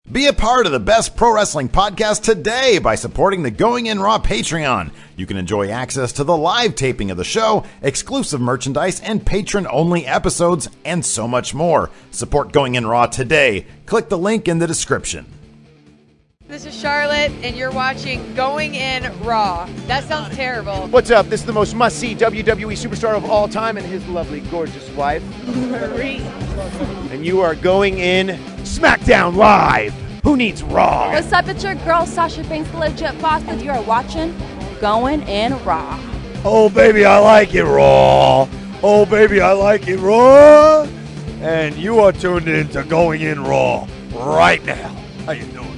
Be a part of the best pro wrestling podcast today by supporting the Going In Raw Patreon. You can enjoy access to the live taping of the show, exclusive merchandise, and patron-only episodes, and so much more. Support Going In Raw today. Click the link in the description. This is Charlotte, and you're watching Going In Raw. That sounds terrible. What's up? This is the most must-see WWE superstar of all time and his lovely, gorgeous wife, Marie. and you are going in SmackDown Live. Who needs Raw? What's up? It's your girl, Sasha Banks, the legit boss, and you are watching Going In Raw. Oh, baby, I like it Raw. Oh, baby, I like it Raw. And you are tuned in to Going In Raw right now. How you doing?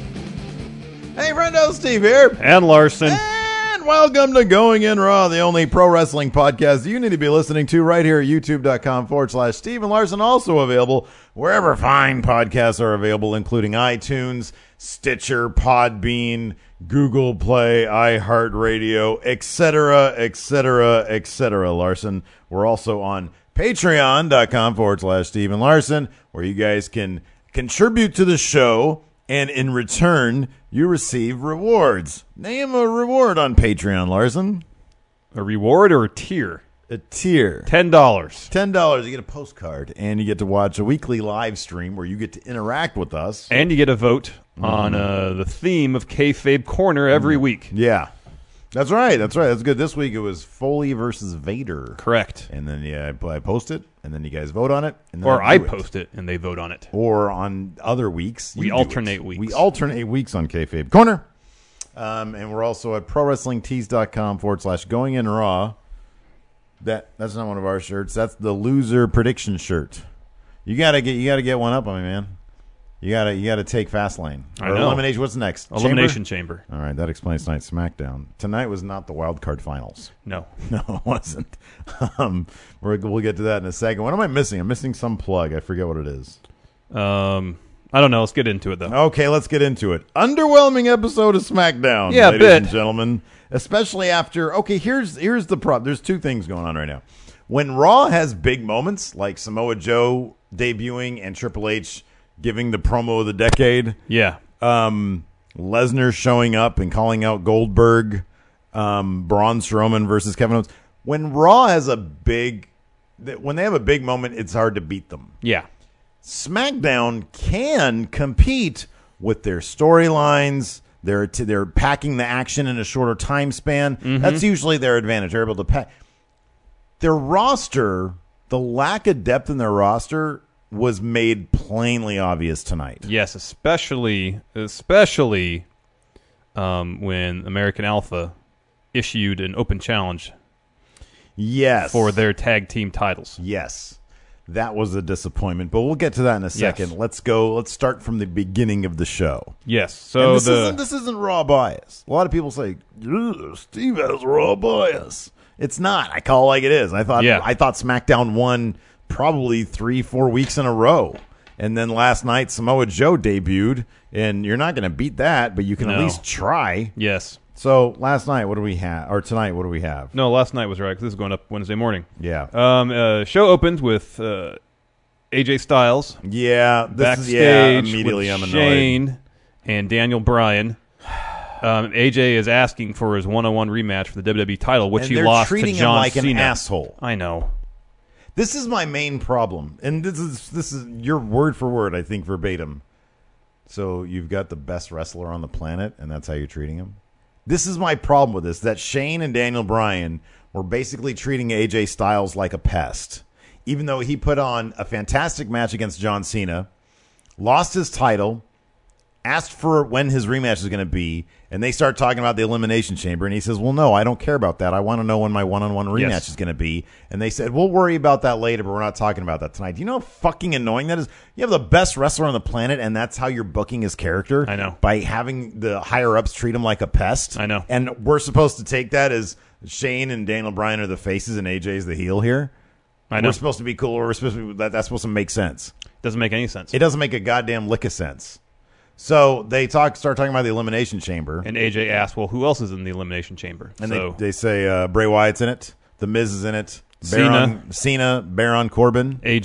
Hey, friendo, Steve here. And Larson. And welcome to Going In Raw, the only pro wrestling podcast you need to be listening to right here at youtube.com/Steven Larson. Also available wherever fine podcasts are available, including iTunes, Stitcher, Podbean, Google Play, iHeartRadio, etc., etc., etc. Larson. We're also on patreon.com/Steven Larson, where you guys can contribute to the show, and in return, you receive rewards. Name a reward on Patreon, Larson. A reward or a tier? A tier. $10. $10. You get a postcard, and you get to watch a weekly live stream where you get to interact with us. And you get a vote on the theme of Kayfabe Corner every week. Yeah. That's right. That's right. That's good. This week it was Foley versus Vader. Correct. And then I post it, and then you guys vote on it. And then Or I do it. post it and they vote on it. Or on other weeks. We you do alternate it. weeks. We alternate weeks on Kayfabe Corner. And we're also at ProWrestlingTees.com/Going In Raw. That's not one of our shirts. That's the loser prediction shirt. You gotta get one up on me, man. You gotta take Fastlane. I know. Elimination. What's next? Elimination Chamber. All right, that explains tonight's SmackDown. Tonight was not the wild card finals. No. No, it wasn't. We'll get to that in a second. What am I missing? I'm missing some plug. I forget what it is. I don't know. Let's get into it, though. Okay, let's get into it. Underwhelming episode of SmackDown, Yeah, ladies bit. and gentlemen. Especially after, okay, here's the problem. There's two things going on right now. When Raw has big moments, like Samoa Joe debuting and Triple H giving the promo of the decade, Yeah. Lesnar showing up and calling out Goldberg, Braun Strowman versus Kevin Owens. When Raw has when they have a big moment, it's hard to beat them. Yeah. SmackDown can compete with their storylines. They're packing the action in a shorter time span. Mm-hmm. That's usually their advantage. They're able to pack. Their roster, the lack of depth in their roster was made plainly obvious tonight. Yes, especially when American Alpha issued an open challenge Yes. for their tag team titles. Yes. That was a disappointment, but we'll get to that in a second. Yes. Let's start from the beginning of the show. Yes. So And this isn't raw bias. A lot of people say, Steve has raw bias. It's not. I call it like it is. I thought SmackDown won probably 3-4 weeks in a row. And then last night Samoa Joe debuted, and you're not going to beat that, but you can at least try. Yes. So last night, what do we have? Or tonight, what do we have? No, last night was right, because this is going up Wednesday morning. Yeah. Show opens with AJ Styles. Yeah. Backstage immediately with I'm annoyed. Shane and Daniel Bryan. AJ is asking for his one-on-one rematch for the WWE title, which And he they're lost to treating John him like Cena. an asshole. I know. This is my main problem, and this is your word for word, I think, verbatim. So you've got the best wrestler on the planet, and that's how you're treating him? This is my problem with this, that Shane and Daniel Bryan were basically treating AJ Styles like a pest. Even though he put on a fantastic match against John Cena, lost his title, asked for when his rematch is going to be, and they start talking about the Elimination Chamber, and he says, well, no, I don't care about that. I want to know when my one-on-one rematch is going to be. And they said, we'll worry about that later, but we're not talking about that tonight. Do you know how fucking annoying that is? You have the best wrestler on the planet, and that's how you're booking his character? I know. By having the higher-ups treat him like a pest? I know. And we're supposed to take that as Shane and Daniel Bryan are the faces and AJ is the heel here? I know. We're supposed to be cool, or we're supposed to be, that's supposed to make sense. Doesn't make any sense. It doesn't make a goddamn lick of sense. So they start talking about the Elimination Chamber. And AJ asked, well, who else is in the Elimination Chamber? And so, they say Bray Wyatt's in it. The Miz is in it. Cena. Baron Corbin. AJ.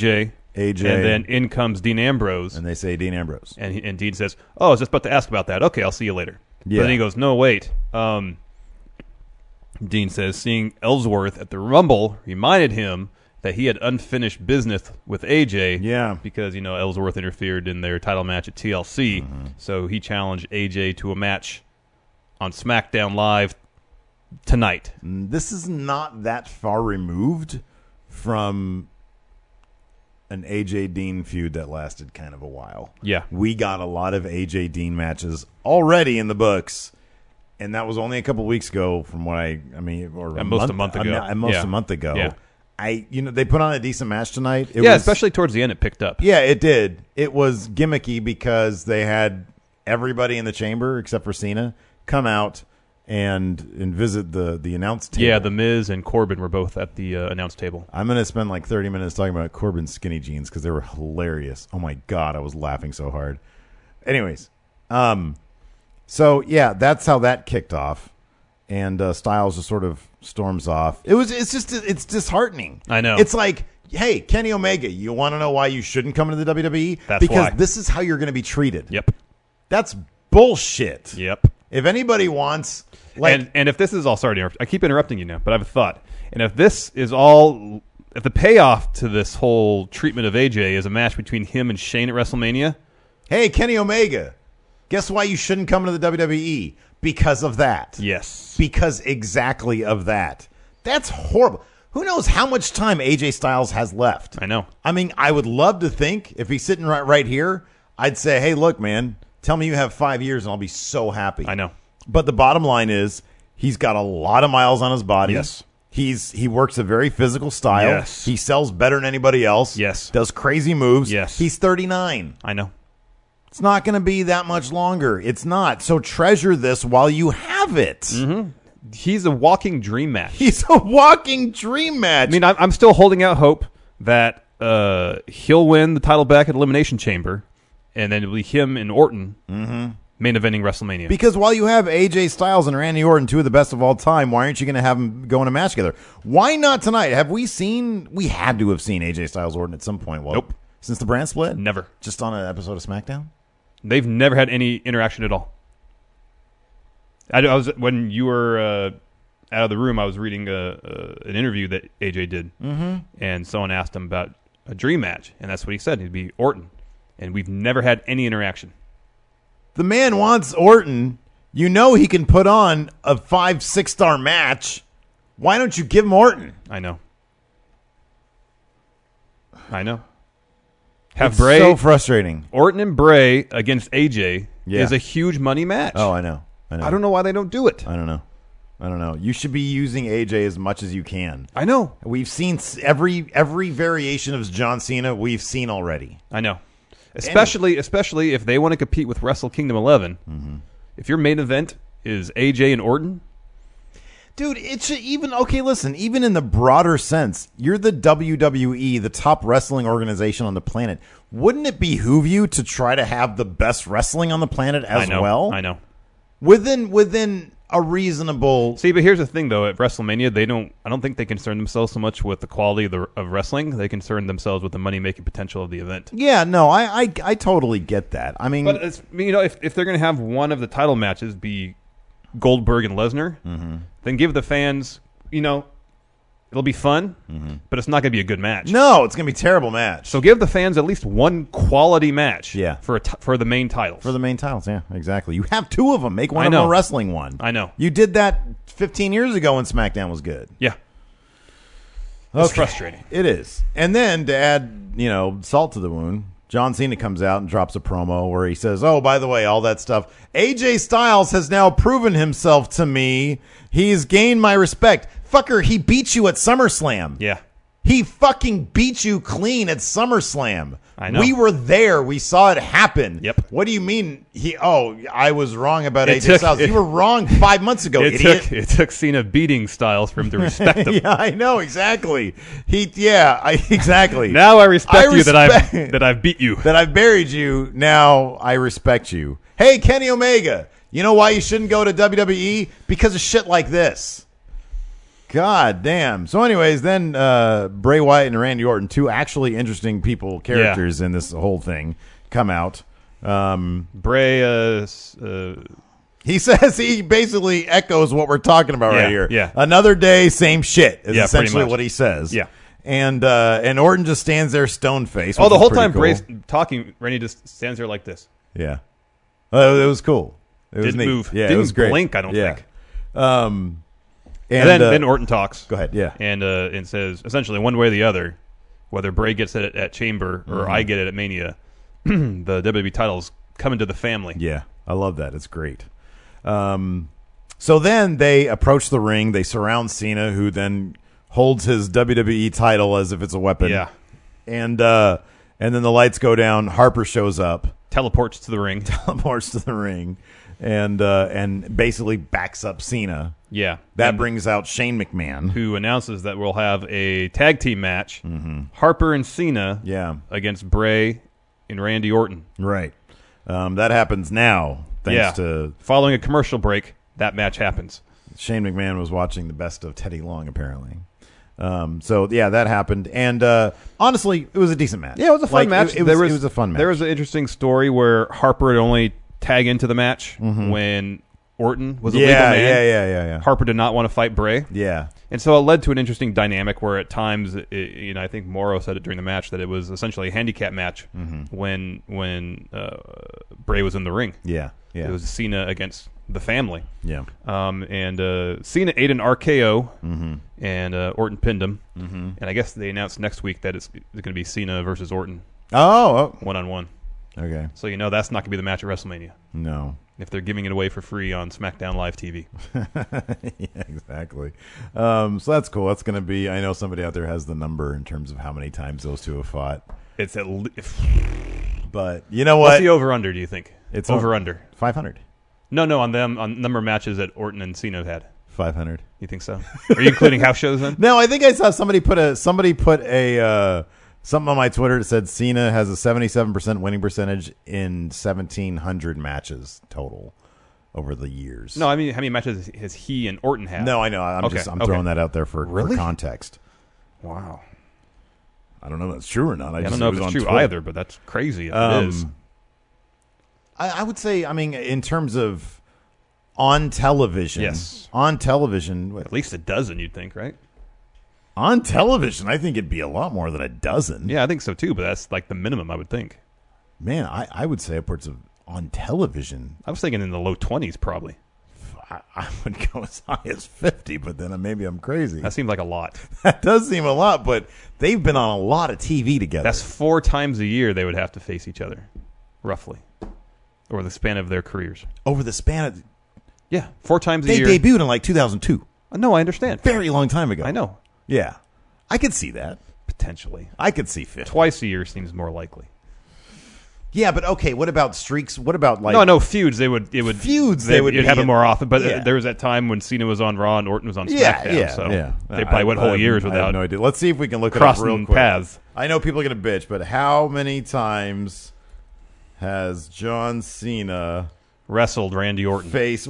AJ. And then in comes Dean Ambrose. And they say Dean Ambrose. And Dean says, "Oh, I was just about to ask about that. Okay, I'll see you later." Yeah. But then he goes, "No, wait." Dean says, seeing Ellsworth at the Rumble reminded him that he had unfinished business with AJ. Yeah. Because, Ellsworth interfered in their title match at TLC. So he challenged AJ to a match on SmackDown Live tonight. This is not that far removed from an AJ Dean feud that lasted kind of a while. Yeah. We got a lot of AJ Dean matches already in the books, and that was only a couple weeks ago from what or At most a month ago. A month ago. Yeah. They put on a decent match tonight. Especially towards the end it picked up. Yeah, it did. It was gimmicky because they had everybody in the chamber except for Cena come out and visit the announce table. Yeah, The Miz and Corbin were both at the announce table. I'm going to spend like 30 minutes talking about Corbin's skinny jeans because they were hilarious. Oh, my God, I was laughing so hard. Anyways, so, yeah, that's how that kicked off. And Styles just sort of storms off. It's disheartening. I know. It's like, hey, Kenny Omega, you want to know why you shouldn't come into the WWE? That's because why. This is how you're going to be treated. Yep. That's bullshit. Yep. If anybody wants... and if this is all, sorry to interrupt, I keep interrupting you now, but I have a thought. And if this is all, if the payoff to this whole treatment of AJ is a match between him and Shane at WrestleMania, hey, Kenny Omega, guess why you shouldn't come into the WWE? Because of that. yes, Because exactly of that. That's horrible. Who knows how much time AJ Styles has left? I know. I mean, I would love to think if he's sitting right here, I'd say, hey, look, man, tell me you have 5 years and I'll be so happy. I know. But the bottom line is he's got a lot of miles on his body. Yes. He works a very physical style. Yes. He sells better than anybody else. Yes. Does crazy moves. Yes. He's 39. I know. It's not going to be that much longer. It's not. So treasure this while you have it. Mm-hmm. He's a walking dream match. He's a walking dream match. I mean, I'm still holding out hope that he'll win the title back at Elimination Chamber, and then it'll be him and Orton main eventing WrestleMania. Because while you have AJ Styles and Randy Orton, two of the best of all time, why aren't you going to have them go in a match together? Why not tonight? We had to have seen AJ Styles Orton at some point. Well, Nope. Since the brand split? Never. Just on an episode of SmackDown? They've never had any interaction at all. I was when you were out of the room, I was reading an interview that AJ did, and someone asked him about a dream match, and that's what he said. It'd be Orton, and we've never had any interaction. The man wants Orton. You know he can put on a 5-6 star match. Why don't you give him Orton? I know. Have It's Bray, so frustrating. Orton and Bray against AJ Yeah. is a huge money match. Oh, I know. I don't know why they don't do it. I don't know. You should be using AJ as much as you can. I know. We've seen every variation of John Cena we've seen already. I know. Especially if they want to compete with Wrestle Kingdom 11. If your main event is AJ and Orton, Dude, it should even in the broader sense, you're the WWE, the top wrestling organization on the planet. Wouldn't it behoove you to try to have the best wrestling on the planet as well? I know. Within a reasonable... See, but here's the thing, though. At WrestleMania, I don't think they concern themselves so much with the quality of wrestling. They concern themselves with the money-making potential of the event. Yeah, no, I totally get that. I mean... But, if they're going to have one of the title matches be Goldberg and Lesnar, then give the fans, it'll be fun, but it's not going to be a good match. No, it's going to be a terrible match. So give the fans at least one quality match for the main titles. For the main titles, yeah, exactly. You have two of them. Make one I of them know. a wrestling one. I know. You did that 15 years ago when SmackDown was good. Yeah. It's frustrating. It is. And then to add, salt to the wound, John Cena comes out and drops a promo where he says, oh, by the way, all that stuff. AJ Styles has now proven himself to me. He's gained my respect. Fucker, he beat you at SummerSlam. Yeah. He fucking beat you clean at SummerSlam. I know. We were there. We saw it happen. Yep. What do you mean? I was wrong about AJ Styles. You were wrong 5 months ago, idiot. It took Cena beating Styles for him to respect him. Yeah, I know, exactly. Exactly. Now I respect you that I've beat you. That I've buried you. Now I respect you. Hey, Kenny Omega. You know why you shouldn't go to WWE? Because of shit like this. God damn. So, anyways, then Bray Wyatt and Randy Orton, two actually interesting characters in this whole thing, come out. Bray, he says he basically echoes what we're talking about right here. Yeah. Another day, same shit is Yeah, essentially pretty much. what he says. Yeah. And Orton just stands there stone faced. the whole time Bray's talking, Randy just stands there like this. Yeah. It was cool. It was Didn't neat. move. Yeah, Didn't it was great. blink, I don't think. And then Orton talks. Go ahead. Yeah. And says essentially one way or the other, whether Bray gets it at Chamber or I get it at Mania, the WWE titles come into the family. Yeah, I love that. It's great. So then they approach the ring. They surround Cena, who then holds his WWE title as if it's a weapon. Yeah. And then the lights go down. Harper shows up, Teleports to the ring. teleports to the ring, and basically backs up Cena. Yeah. That And brings out Shane McMahon. who announces that we'll have a tag team match, Harper and Cena Yeah, against Bray and Randy Orton. right. That happens now, thanks to Following a commercial break, that match happens. Shane McMahon was watching the best of Teddy Long, apparently. So yeah, that happened, and honestly, it was a decent match. Yeah, it was a fun match. It was a fun match. There was an interesting story where Harper would only tag into the match when Orton was a legal man. Yeah. Harper did not want to fight Bray. Yeah. And so it led to an interesting dynamic where at times, I think Morrow said it during the match that it was essentially a handicap match when Bray was in the ring. Yeah. It was Cena against the family. Yeah. And Cena ate an RKO, and Orton pinned him. And I guess they announced next week that it's going to be Cena versus Orton Oh. one-on-one. Okay. So that's not going to be the match at WrestleMania No. if they're giving it away for free on SmackDown Live TV. Yeah, exactly. So that's cool. That's going to be. I know somebody out there has the number in terms of how many times those two have fought. It's at But you know what's what? the over-under, do you think? It's over-under. 500. No, on number of matches that Orton and Cena have had. 500. You think so? Are you including house shows then? No, I think I saw somebody put a something on my Twitter that said Cena has a 77% winning percentage in 1,700 matches total over the years. No, I mean, how many matches has he and Orton had? No, I know. I'm Okay, throwing that out there for Really? context. Wow. I don't know if that's true or not. I don't know if it's true either, but that's crazy if it is. I would say, I mean, in terms of on television, Yes. on television, At least a dozen, you'd think, right? on television, I think it'd be a lot more than a dozen. Yeah, I think so too, but that's like the minimum, I would think. Man, I would say upwards of on television. I was thinking in the low 20s probably. I would go as high as 50, but then maybe I'm crazy. That seems like a lot. That does seem a lot, but they've been on a lot of TV together. That's 4 times a year they would have to face each other, roughly, over the span of their careers. over the span of. Yeah, 4 times a They year. debuted in like 2002. No, I understand. Very long time ago. I know. Yeah. I could see that. Potentially. I could see 50. Twice a year seems more likely. Yeah, but okay, what about streaks? What about like No, feuds. It would Feuds, they would you'd be have it in- more often. But yeah. there was that time when Cena was on Raw and Orton was on Yeah, SmackDown. yeah, so yeah. they probably went whole years I have without no idea. Let's see if we can look it up real crossing quick. paths. I know people are going to bitch, but how many times has John Cena Wrestled Randy Orton. faced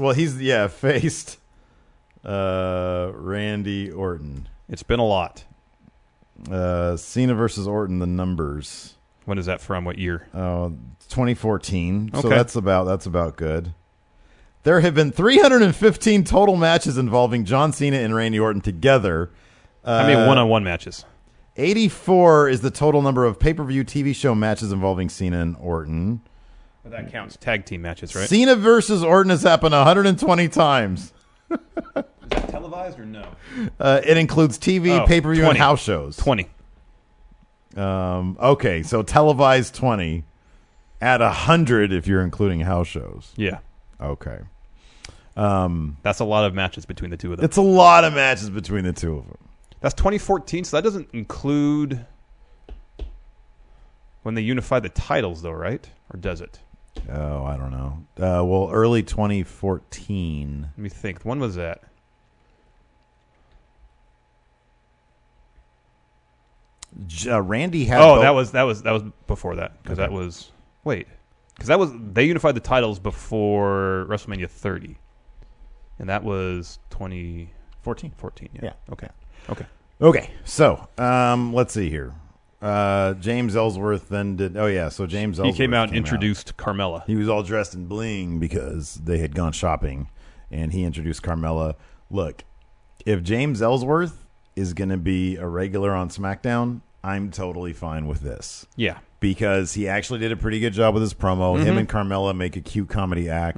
Randy Orton? It's been a lot. Cena versus Orton, the numbers. When is that from? What year? 2014. So Okay. that's about good. There have been 315 total matches involving John Cena and Randy Orton together. I mean, one-on-one matches. 84 is the total number of pay-per-view TV show matches involving Cena and Orton. But that counts tag team matches, right? Cena versus Orton has happened 120 times. Is that televised or no? It includes TV, Oh, pay-per-view, and 20. house shows. 20. Okay, so televised 20. At 100 if you're including house shows. Yeah. Okay. That's a lot of matches between the two of them. It's a lot of matches between the two of them. That's 2014, so that doesn't include when they unified the titles, though, right? Or does it? Oh, I don't know. Well, early 2014. Let me think. When was that? Randy had. Oh, both- that was before that because Okay. that was they unified the titles before WrestleMania 30, and that was 20. 14. 14. Yeah. Yeah. Okay. Okay. Okay, so let's see here. James Ellsworth then did. Oh yeah, so James Ellsworth He came out and introduced Carmella. He was all dressed in bling because they had gone shopping, and he introduced Carmella. Look, if James Ellsworth is going to be a regular on SmackDown, I'm totally fine with this. Yeah. Because he actually did a pretty good job with his promo. Him and Carmella make a cute comedy act.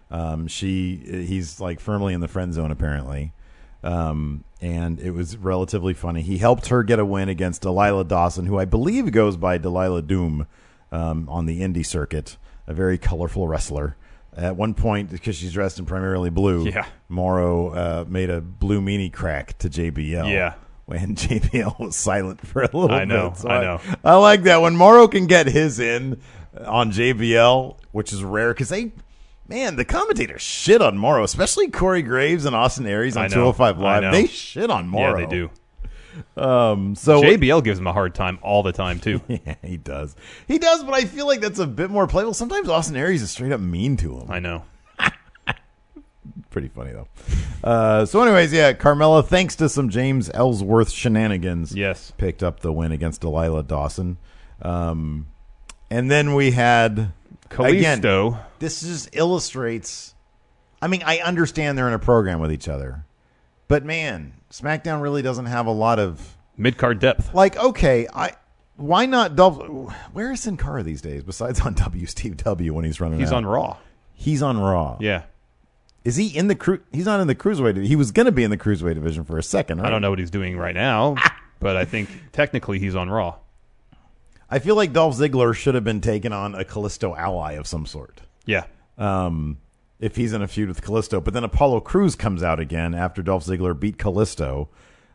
He's like firmly in the friend zone apparently. And it was relatively funny. He helped her get a win against Delilah Dawson, who I believe goes by Delilah Doom on the indie circuit, a very colorful wrestler. At one point, because she's dressed in primarily blue, Morrow made a blue meanie crack to JBL. Yeah. When JBL was silent for a little bit. So I know. I like that. When Morrow can get his in on JBL, which is rare, because the commentators shit on Morrow, especially Corey Graves and Austin Aries on 205 Live. They shit on Morrow. Yeah, they do. So JBL gives him a hard time all the time, too. Yeah, he does. He does, but I feel like that's a bit more playable. Sometimes Austin Aries is straight up mean to him. I know. Pretty funny, though. So anyways, Carmella, thanks to some James Ellsworth shenanigans, picked up the win against Delilah Dawson. And then we had Kalisto. Again, this just illustrates. I mean, I understand they're in a program with each other, but man, SmackDown really doesn't have a lot of mid-card depth. Like, okay, why not Dolph? Where is Sin Cara these days? Besides on Steve W when he's running. He's on Raw. He's on Raw. Yeah. Is he in the He's not in the cruiserweight. He was going to be in the cruiserweight division for a second. Right? I don't know what he's doing right now, but I think technically he's on Raw. I feel like Dolph Ziggler should have been taking on a Kalisto ally of some sort. Yeah. If he's in a feud with Kalisto. But then Apollo Crews comes out again after Dolph Ziggler beat Kalisto.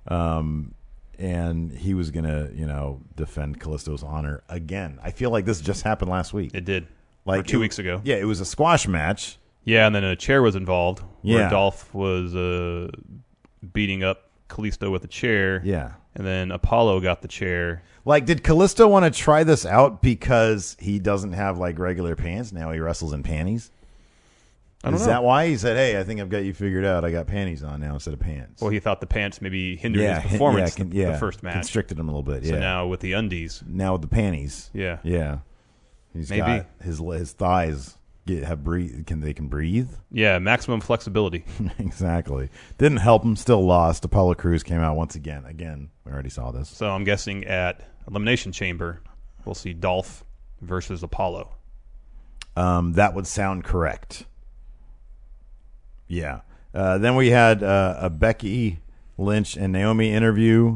And he was going to, defend Kalisto's honor again. I feel like this just happened last week. It did. Like or 2 weeks ago. Yeah, it was a squash match. Yeah, and then a chair was involved where Yeah. Dolph was beating up Kalisto with a chair. Yeah. And then Apollo got the chair. Like, did Kalisto want to try this out because he doesn't have, like, regular pants? Now he wrestles in panties? I don't know. Is that why? He said, hey, I think I've got you figured out. I got panties on now instead of pants. Well, he thought the pants maybe hindered his performance the first match. Constricted him a little bit, So now with the undies. Now with the panties. Yeah. Yeah. He's Maybe. got his thighs can breathe? Yeah, maximum flexibility. Exactly. Didn't help him, still lost. Apollo Crews came out once again. Again, we already saw this. So I'm guessing at Elimination Chamber, we'll see Dolph versus Apollo. That would sound correct. Yeah. Then we had a Becky Lynch and Naomi interview,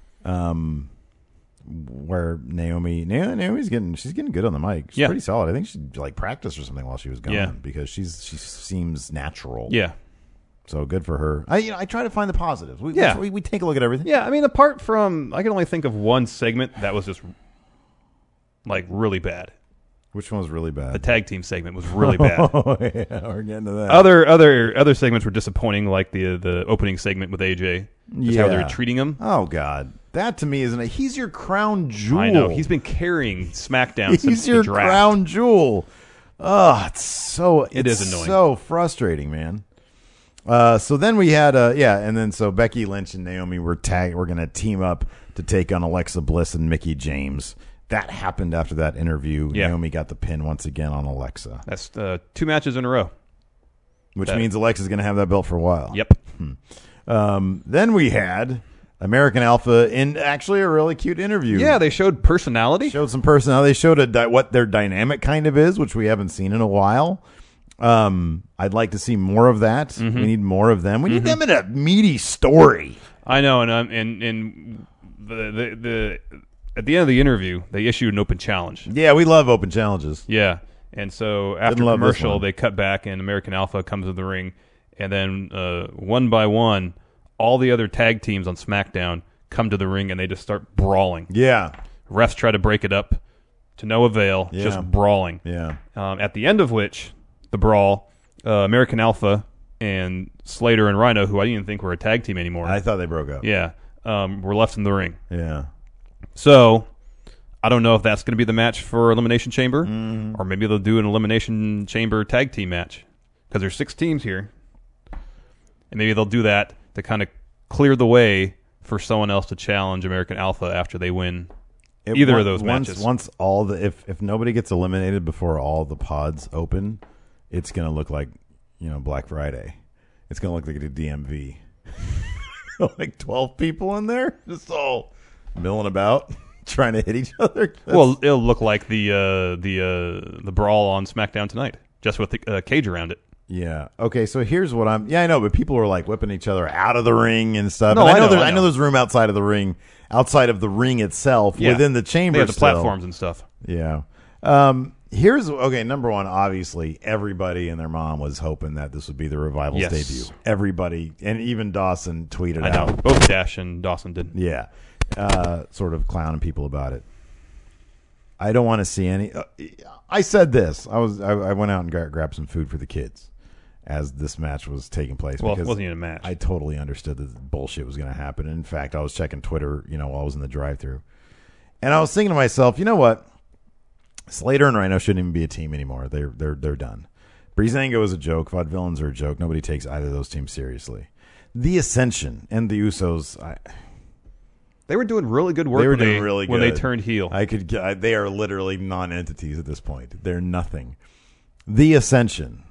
where Naomi's getting good on the mic. She's pretty solid. I think she practiced or something while she was gone because she seems natural. Yeah. So good for her. I try to find the positives. We take a look at everything. Yeah, I mean, apart from, I can only think of one segment that was just really bad. Which one was really bad? The tag team segment was really bad. Oh, yeah, we're getting to that. Other segments were disappointing, like the opening segment with AJ. Just how they were treating him. Oh God, that to me isn't. He's your crown jewel. I know. He's been carrying SmackDown since the draft. He's your crown jewel. Oh, it is annoying. So frustrating, man. So then we had and then so Becky Lynch and Naomi were going to team up to take on Alexa Bliss and Mickie James. That happened after that interview. Yeah. Naomi got the pin once again on Alexa. That's 2 matches in a row. Which means Alexa's going to have that belt for a while. Yep. Then we had American Alpha in actually a really cute interview. Yeah, they showed personality. Showed some personality. They showed what their dynamic kind of is, which we haven't seen in a while. I'd like to see more of that. Mm-hmm. We need more of them. We need them in a meaty story. I know, and the at the end of the interview, they issued an open challenge. Yeah, we love open challenges. Yeah, and so after commercial, they cut back, and American Alpha comes to the ring, and then one by one, all the other tag teams on SmackDown come to the ring, and they just start brawling. Yeah. Refs try to break it up to no avail, just brawling. Yeah. At the end of which, the brawl, American Alpha and Slater and Rhino, who I didn't even think were a tag team anymore. I thought they broke up. Yeah, were left in the ring. Yeah. So, I don't know if that's going to be the match for Elimination Chamber, or maybe they'll do an Elimination Chamber tag team match, because there's 6 teams here, and maybe they'll do that to kind of clear the way for someone else to challenge American Alpha after they win either of those matches. Once all the if nobody gets eliminated before all the pods open, it's going to look like Black Friday. It's going to look like a DMV. Like 12 people in there, just all milling about, trying to hit each other. Well, it'll look like the brawl on SmackDown tonight, just with the cage around it. Yeah. Okay. So here's what I'm. Yeah, I know, but people are like whipping each other out of the ring and stuff. No, and I I know there's room outside of the ring, itself, Yeah. within the chamber. They have the still. platforms and stuff. Yeah. Number one. Obviously, everybody and their mom was hoping that this would be the Revival's Yes. debut. Everybody, and even Dawson tweeted I know. out. Both Dash and Dawson did. Yeah. Sort of clowning people about it. I don't want to see any. I said this. I went out and grabbed some food for the kids as this match was taking place. Well, it because wasn't even a match. I totally understood that bullshit was going to happen. In fact, I was checking Twitter, while I was in the drive-thru, and I was thinking to myself, you know what? Slater and Rhino shouldn't even be a team anymore. They're done. Breezango is a joke. Vaudevillains are a joke. Nobody takes either of those teams seriously. The Ascension and the Usos. They were doing really good work. They were doing really good when they turned heel. They are literally non-entities at this point. They're nothing. The Ascension.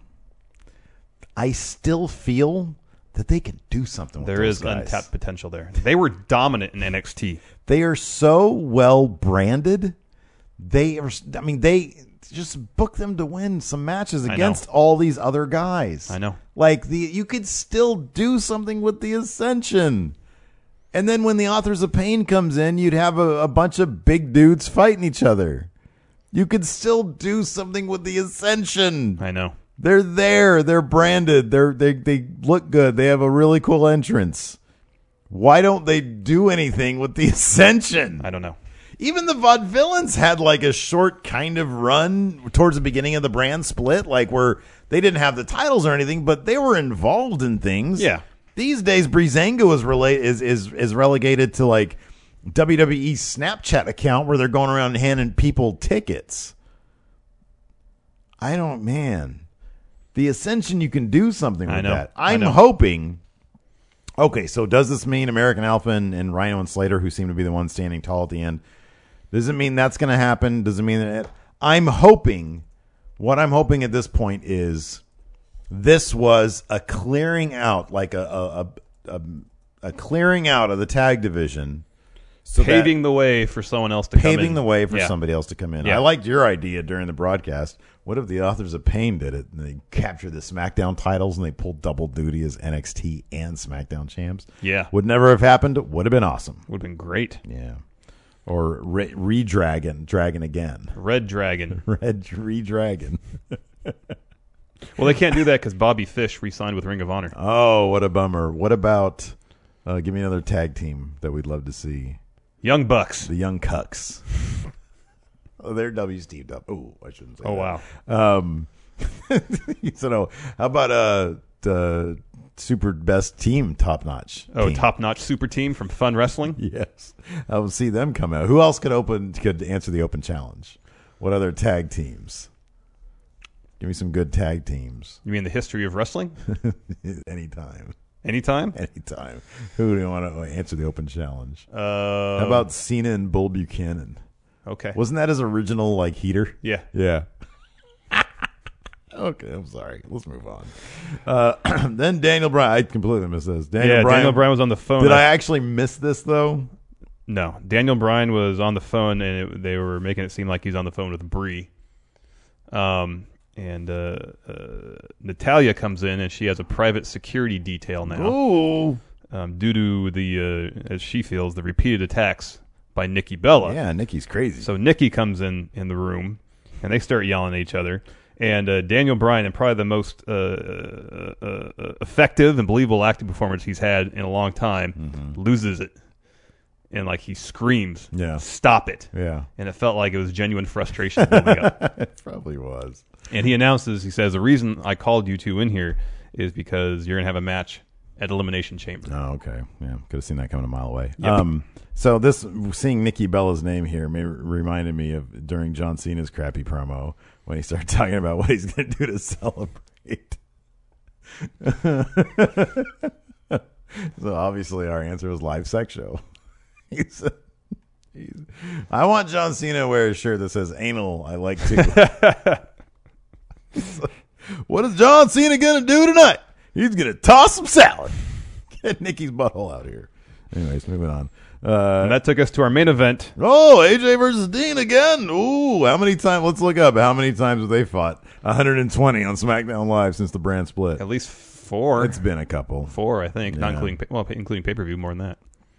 I still feel that they can do something with There those is guys. untapped potential there. They were dominant in NXT. They are so well branded. They just book them to win some matches against all these other guys. I know. Like you could still do something with the Ascension. And then when the Authors of Pain comes in, you'd have a bunch of big dudes fighting each other. You could still do something with the Ascension. I know. They're there. They're branded. They look good. They have a really cool entrance. Why don't they do anything with the Ascension? I don't know. Even the Vaudevillains had like a short kind of run towards the beginning of the brand split, like where they didn't have the titles or anything, but they were involved in things. Yeah. These days, Breezango is relegated to like WWE Snapchat account where they're going around handing people tickets. The Ascension, you can do something with that. I'm hoping. Okay, so does this mean American Alpha and Rhino and Slater, who seem to be the ones standing tall at the end, does it mean that's going to happen? Does it mean that I'm hoping? What I'm hoping at this point is this was a clearing out, like a clearing out of the tag division, so Paving the way for someone else to come in. paving the way for somebody else to come in. Yeah. I liked your idea during the broadcast. What if the Authors of Pain did it and they captured the SmackDown titles and they pulled double duty as NXT and SmackDown champs? Yeah. Would never have happened. Would have been awesome. Would have been great. Yeah. Or Dragon again. Red Dragon. Dragon. Well, they can't do that because Bobby Fish re-signed with Ring of Honor. Oh, what a bummer. What about, give me another tag team that we'd love to see. Young Bucks. The Young Cucks. Oh, they're W's teamed up. Oh, I shouldn't say that. Wow. So no, how about the super best team, top notch? Oh, Top Notch Super Team from Fun Wrestling. Yes, I will see them come out. Who else could answer the open challenge? What other tag teams? Give me some good tag teams. You mean the history of wrestling? Anytime. Anytime? Who do you want to answer the open challenge? How How about Cena and Bull Buchanan? Okay. Wasn't that his original heater? Yeah. Yeah. Okay, I'm sorry. Let's move on. Then Daniel Bryan. I completely missed this. Daniel Bryan was on the phone. Did I actually miss this though? No. Daniel Bryan was on the phone, and they were making it seem like he's on the phone with Brie. And Natalia comes in, and she has a private security detail now. Ooh. Due to the, as she feels, the repeated attacks by Nikki Bella. Yeah, Nikki's crazy. So Nikki comes in the room, and they start yelling at each other. And Daniel Bryan, in probably the most effective and believable acting performance he's had in a long time, loses it. And he screams, Yeah. "Stop it!" Yeah. And it felt like it was genuine frustration building up. It probably was. And he announces, he says, "The reason I called you two in here is because you're going to have a match at Elimination Chamber." Oh, okay. Yeah, could have seen that coming a mile away. Yep. So seeing Nikki Bella's name here reminded me of during John Cena's crappy promo when he started talking about what he's going to do to celebrate. So obviously our answer was live sex show. He said, I want John Cena to wear a shirt that says anal I like too. So, what is John Cena going to do tonight? He's going to toss some salad. Get Nikki's butthole out here. Anyways, moving on. And that took us to our main event. Oh, AJ versus Dean again. Ooh, how many times? Let's look up how many times have they fought. 120 on SmackDown Live since the brand split. At least 4. It's been a couple. 4, I think, not Yeah. including pay-per-view, more than that.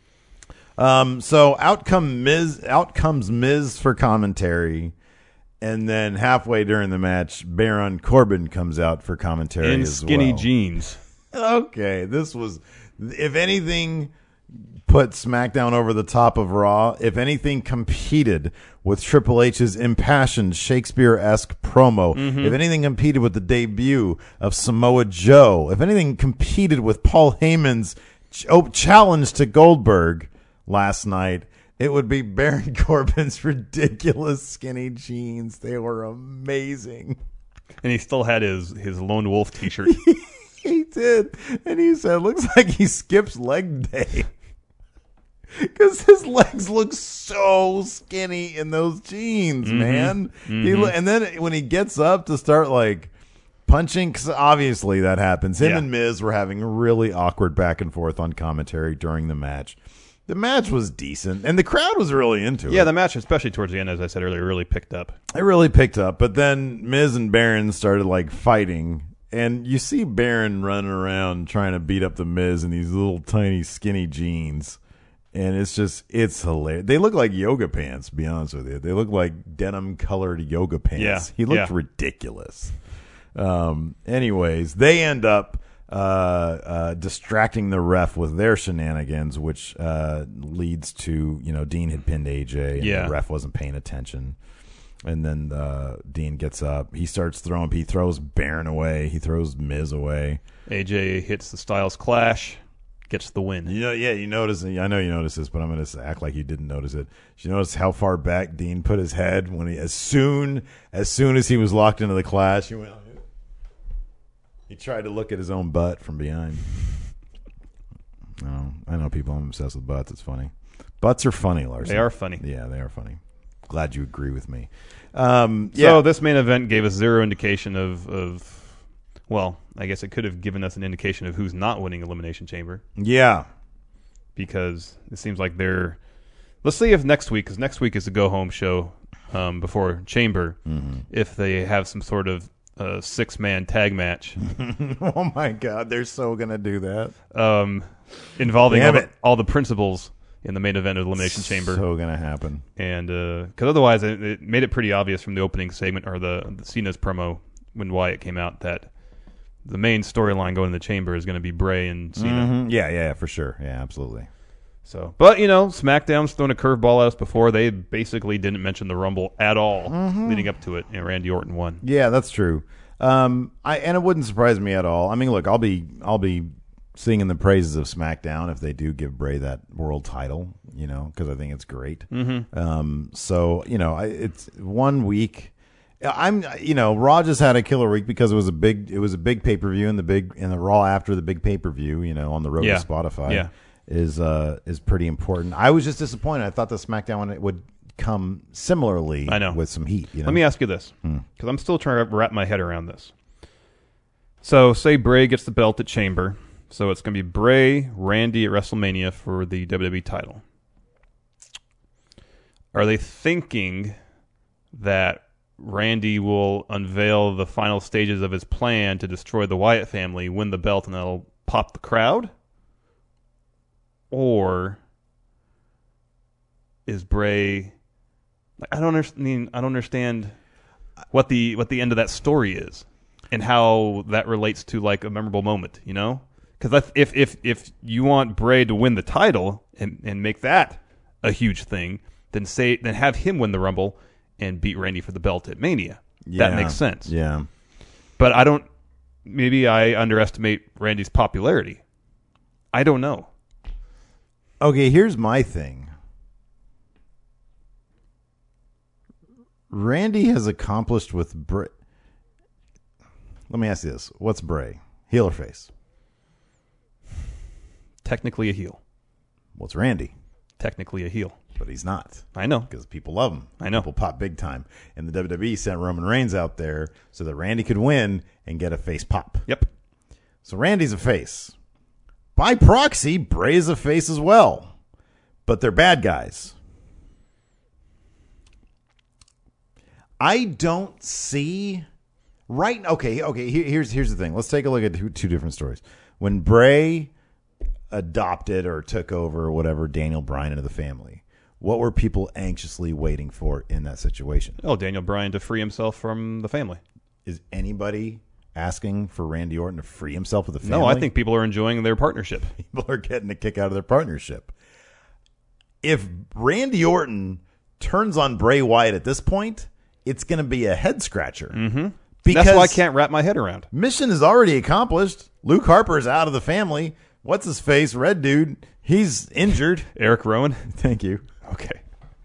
So out comes Miz for commentary, and then halfway during the match, Baron Corbin comes out for commentary In as skinny well. jeans. Okay, this was, if anything, put SmackDown over the top of Raw. If anything, competed with Triple H's impassioned Shakespeare-esque promo. If anything, competed with the debut of Samoa Joe. If anything, competed with Paul Heyman's challenge to Goldberg last night, it would be Baron Corbin's ridiculous skinny jeans. They were amazing. And he still had his Lone Wolf t-shirt. He did. And he said, looks like he skips leg day. Because his legs look so skinny in those jeans, man. And then when he gets up to start, like, punching, because obviously that happens. Him Yeah. and Miz were having really awkward back and forth on commentary during the match. The match was decent, and the crowd was really into it. Yeah, the match, especially towards the end, as I said earlier, really picked up. It really picked up, but then Miz and Baron started, like, fighting, and you see Baron running around trying to beat up the Miz in these little tiny skinny jeans, and it's hilarious. They look like yoga pants, to be honest with you. They look like denim-colored yoga pants. Yeah, He looked yeah. ridiculous. Anyways, they end up distracting the ref with their shenanigans, which leads to, Dean had pinned AJ, and Yeah. the ref wasn't paying attention. And then Dean gets up. He starts throwing. He throws Baron away. He throws Miz away. AJ hits the Styles Clash, gets the win. You notice. I know you noticed this, but I'm going to act like you didn't notice it. Did you notice how far back Dean put his head when as soon as he was locked into the Clash? He went. He tried to look at his own butt from behind. I know people. I'm obsessed with butts. It's funny. Butts are funny, Larson. They are funny. Yeah, they are funny. Glad you agree with me. So this main event gave us zero indication of well, I guess it could have given us an indication of who's not winning Elimination Chamber, Yeah. because it seems like they're. Let's see if next week, because next week is the go-home show before Chamber, if they have some sort of 6-man tag match Oh my God, they're so gonna do that. involving Damn all the principals in the main event of Elimination Chamber. So gonna happen. And because otherwise, it made it pretty obvious from the opening segment or the Cena's promo when Wyatt came out that the main storyline going to the Chamber is going to be Bray and Cena. Yeah, for sure. Yeah, absolutely. So, but SmackDown's thrown a curveball at us before. They basically didn't mention the Rumble at all leading up to it, and Randy Orton won. Yeah, that's true. And it wouldn't surprise me at all. I mean, look, I'll be singing the praises of SmackDown if they do give Bray that world title, because I think it's great. So it's 1 week. Raw just had a killer week because it was a big pay-per-view, and the Raw after the big pay-per-view, on the road Yeah. to Spotify. Yeah. is pretty important. I was just disappointed. I thought the SmackDown one would come similarly. I know. With some heat. Let me ask you this, because I'm still trying to wrap my head around this. So, say Bray gets the belt at Chamber. So it's going to be Bray, Randy at WrestleMania for the WWE title. Are they thinking that Randy will unveil the final stages of his plan to destroy the Wyatt family, win the belt, and that'll pop the crowd? Or is Bray? I don't understand what the end of that story is and how that relates to like a memorable moment. Because if you want Bray to win the title and make that a huge thing, then have him win the Rumble and beat Randy for the belt at Mania. Yeah. That makes sense. Yeah. But I don't. Maybe I underestimate Randy's popularity. I don't know. Okay, here's my thing. Randy has accomplished with Bray. Let me ask you this: what's Bray? Heel or face? technically a heel. What's Randy? Technically a heel. But he's not. I know. Because people love him. I know. People pop big time. And the WWE sent Roman Reigns out there so that Randy could win and get a face pop. Yep. So Randy's a face. By proxy, Bray is a face as well. But they're bad guys. I don't see... Right? Okay. Here's the thing. Let's take a look at two different stories. When Bray adopted or took over or whatever Daniel Bryan into the family, what were people anxiously waiting for in that situation? Oh, Daniel Bryan to free himself from the family. Is anybody asking for Randy Orton to free himself of the family? No, I think people are enjoying their partnership. People are getting a kick out of their partnership. If Randy Orton turns on Bray Wyatt at this point, it's going to be a head scratcher. Mm-hmm. Because that's what I can't wrap my head around. Mission is already accomplished. Luke Harper's out of the family. What's his face? Red dude. He's injured. Eric Rowan. Thank you. Okay.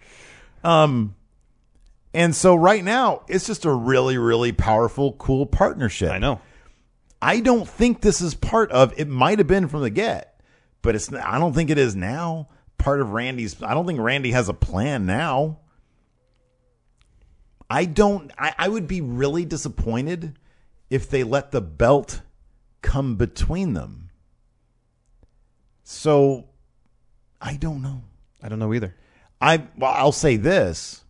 And so right now, it's just a really, really powerful, cool partnership. I know. I don't think this is part of, it might have been from the get, but I don't think it is now. Part of Randy's, I don't think Randy has a plan now. I would be really disappointed if they let the belt come between them. So, I don't know. I don't know either. I'll say this.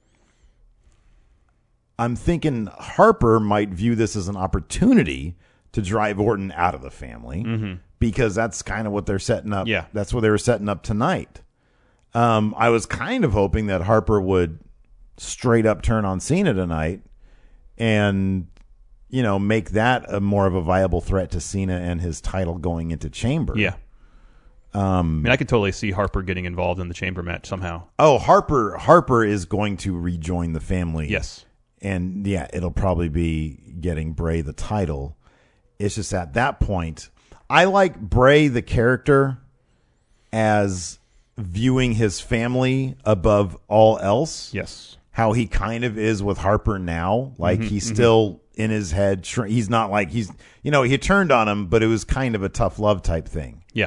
I'm thinking Harper might view this as an opportunity to drive Orton out of the family because that's kind of what they're setting up. Yeah. That's what they were setting up tonight. I was kind of hoping that Harper would straight up turn on Cena tonight and, make that a more of a viable threat to Cena and his title going into Chamber. Yeah. I could totally see Harper getting involved in the Chamber match somehow. Oh, Harper is going to rejoin the family. Yes. And yeah, it'll probably be getting Bray the title. It's just at that point, I like Bray the character as viewing his family above all else. Yes. How he kind of is with Harper now. Like he's still in his head. He's not like he turned on him, but it was kind of a tough love type thing. Yeah.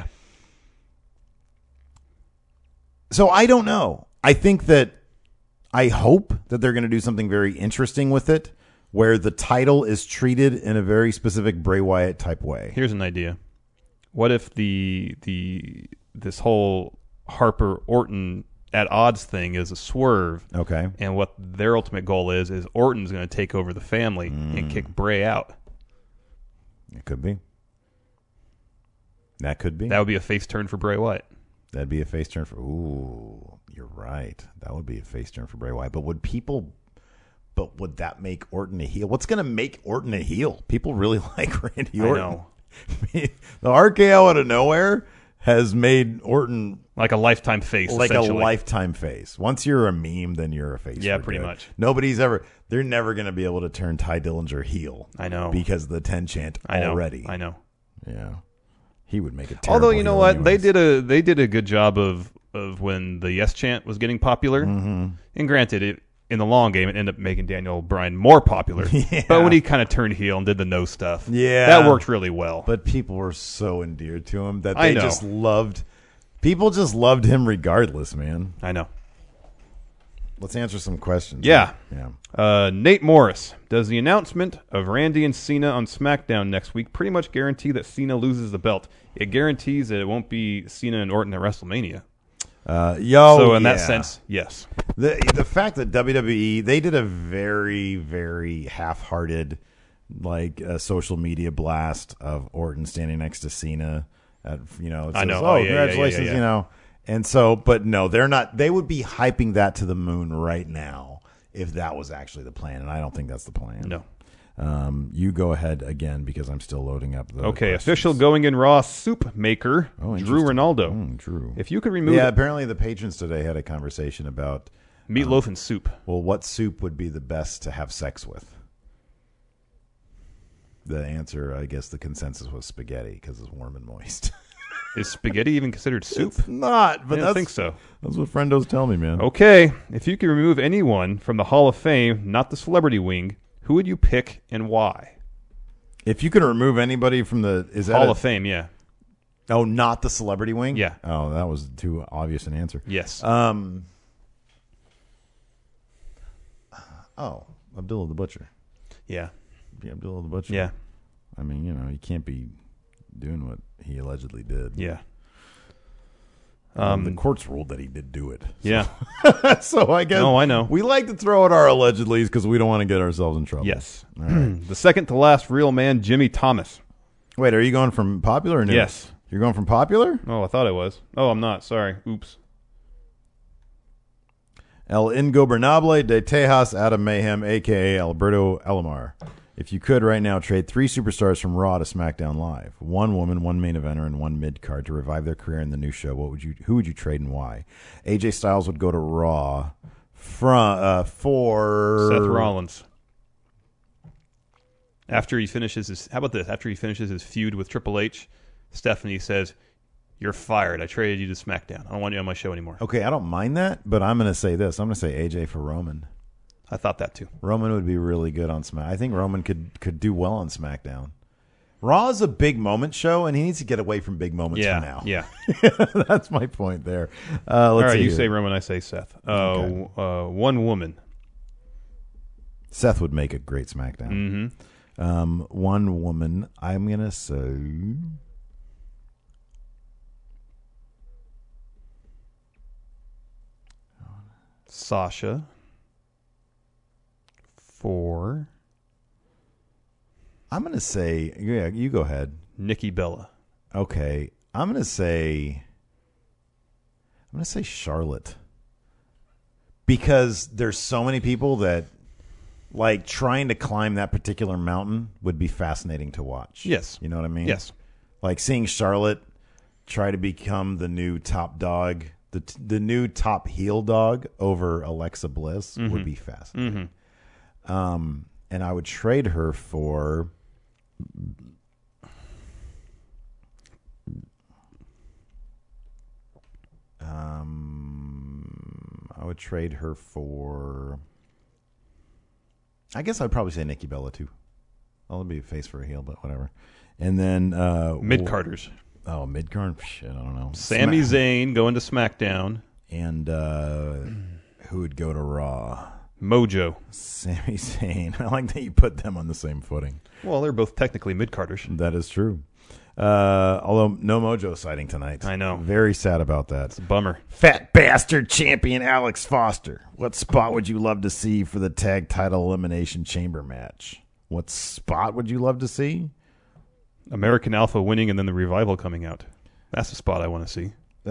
So I don't know. I hope that they're going to do something very interesting with it, where the title is treated in a very specific Bray Wyatt type way. Here's an idea. What if this whole Harper Orton at odds thing is a swerve? Okay. And what their ultimate goal is Orton's going to take over the family and kick Bray out. It could be. That could be. That would be a face turn for Bray Wyatt. That'd be a face turn for. Ooh, you're right. That would be a face turn for Bray Wyatt. But would that make Orton a heel? What's going to make Orton a heel? People really like Randy Orton. I know. The RKO out of nowhere has made Orton like a lifetime face. Like a lifetime face. Once you're a meme, then you're a face. Yeah, for pretty good. much. They're never going to be able to turn Ty Dillinger heel. I know. Because of the 10 chant already. I know. Yeah. He would make it terrible. Although, you know heel what? anyways. They did a good job of when the Yes chant was getting popular. Mm-hmm. And granted, in the long game, it ended up making Daniel Bryan more popular. Yeah. But when he kind of turned heel and did the no stuff, that worked really well. But people were so endeared to him that I they know. just loved. People just loved him regardless, man. I know. Let's answer some questions. Yeah. Yeah. Nate Morris. Does the announcement of Randy and Cena on SmackDown next week pretty much guarantee that Cena loses the belt? It guarantees that it won't be Cena and Orton at WrestleMania. So in that sense, yes. The fact that WWE, they did a very, very half-hearted social media blast of Orton standing next to Cena. It says, I know. Congratulations, Yeah. And so, but no, they're not. They would be hyping that to the moon right now if that was actually the plan, and I don't think that's the plan. No. You go ahead again because I'm still loading up the questions. Official Going in Raw soup maker, Drew interesting. Ronaldo. Drew. If you could remove apparently the patrons today had a conversation about meatloaf and soup. Well, what soup would be the best to have sex with? The answer, I guess the consensus was spaghetti because it's warm and moist. Is spaghetti even considered soup? It's not, but I don't think so. That's what friendos tell me, man. Okay, if you could remove anyone from the Hall of Fame, not the celebrity wing, who would you pick and why? If you could remove anybody from the Hall of Fame, yeah. Oh, not the celebrity wing? Yeah. Oh, that was too obvious an answer. Yes. Abdullah the Butcher. Yeah. Yeah, Abdullah the Butcher. Yeah. I mean, you can't be doing what he allegedly did. Yeah. The courts ruled that he did do it. Yeah. So I guess No, I know. we like to throw out our allegedlys because we don't want to get ourselves in trouble. Yes. All right. The second to last real man, Jimmy Thomas. Wait, are you going from popular or new? Yes. You're going from popular? Oh, I thought I was. Oh, I'm not. Sorry. Oops. El Ingobernable de Tejas Adam Mayhem, a.k.a. Alberto Alomar. If you could right now trade 3 superstars from Raw to SmackDown Live, 1 woman, 1 main eventer, and 1 mid-card to revive their career in the new show, who would you trade and why? AJ Styles would go to Raw for... Seth Rollins. After he finishes his... How about this? After he finishes his feud with Triple H, Stephanie says, "You're fired. I traded you to SmackDown. I don't want you on my show anymore." Okay, I don't mind that, but I'm going to say this. I'm going to say AJ for Roman. I thought that too. Roman would be really good on SmackDown. I think Roman could do well on SmackDown. Raw is a big moment show, and he needs to get away from big moments for now. Yeah. That's my point there. Let's All right, see you here. say Roman, I say Seth. Okay. 1 woman. Seth would make a great SmackDown. Mm-hmm. 1 woman, I'm going to say... Sasha. 4. I'm going to say... Yeah, you go ahead. Nikki Bella. Okay. I'm going to say Charlotte. Because there's so many people that like trying to climb that particular mountain would be fascinating to watch. Yes. You know what I mean? Yes. Like seeing Charlotte try to become the new top dog, the new top heel dog over Alexa Bliss would be fascinating. And I would trade her for I guess I'd probably say Nikki Bella too. I'll be a face for a heel, but whatever. And then Mid-Carders. mid-card? Shit, I don't know. Sami Zayn going to SmackDown. And who would go to Raw? Mojo. Sami Zayn. I like that you put them on the same footing. Well, they're both technically mid-carders. That is true. Although no Mojo sighting tonight. I know. Very sad about that. It's a bummer. Fat bastard champion Alex Foster. What spot would you love to see for the tag title elimination chamber match? What spot would you love to see? American Alpha winning and then the Revival coming out. That's the spot I want to see.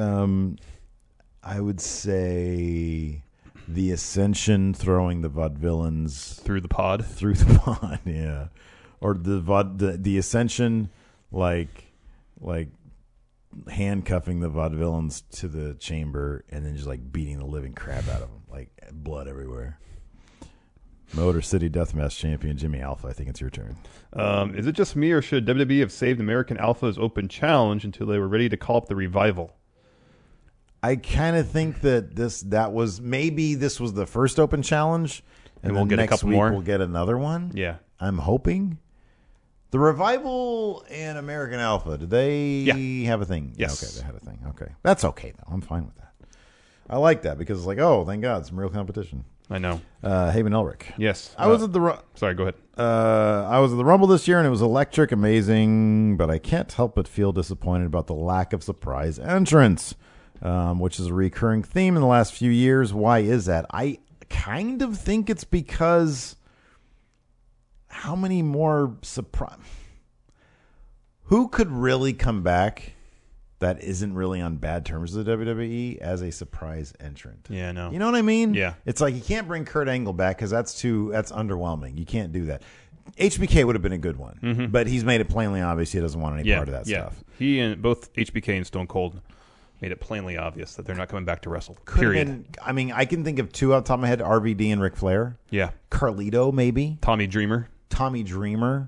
I would say the Ascension throwing the Vaudevillains Through the pod. through the pod, yeah. Or the Ascension like handcuffing the Vaudevillains to the chamber and then just like beating the living crap out of them, like blood everywhere. Motor City Deathmatch champion Jimmy Alpha. I think it's your turn. Is it just me, or should WWE have saved American Alpha's open challenge until they were ready to call up the Revival? I kind of think that this was the first open challenge, and we'll then get a next couple week more? we'll get another one. Yeah. I'm hoping. The Revival and American Alpha, did they have a thing? Yes. Okay, they had a thing. Okay. That's okay, though. I'm fine with that. I like that because it's like, oh, thank God, some real competition. I know. Haven Elric. Yes. I was at the Sorry, go ahead. I was at the Rumble this year, and it was electric, amazing, but I can't help but feel disappointed about the lack of surprise entrance, which is a recurring theme in the last few years. Why is that? I kind of think it's because how many more surprise... Who could really come back that isn't really on bad terms with the WWE as a surprise entrant? Yeah, I know. You know what I mean? Yeah. It's like you can't bring Kurt Angle back because that's underwhelming. You can't do that. HBK would have been a good one, but he's made it plainly obvious he doesn't want any part of that stuff. He and both HBK and Stone Cold made it plainly obvious that they're not coming back to wrestle. Could have Period. been, I mean, I can think of two off the top of my head: RVD and Ric Flair. Yeah. Carlito, maybe. Tommy Dreamer. Tommy Dreamer.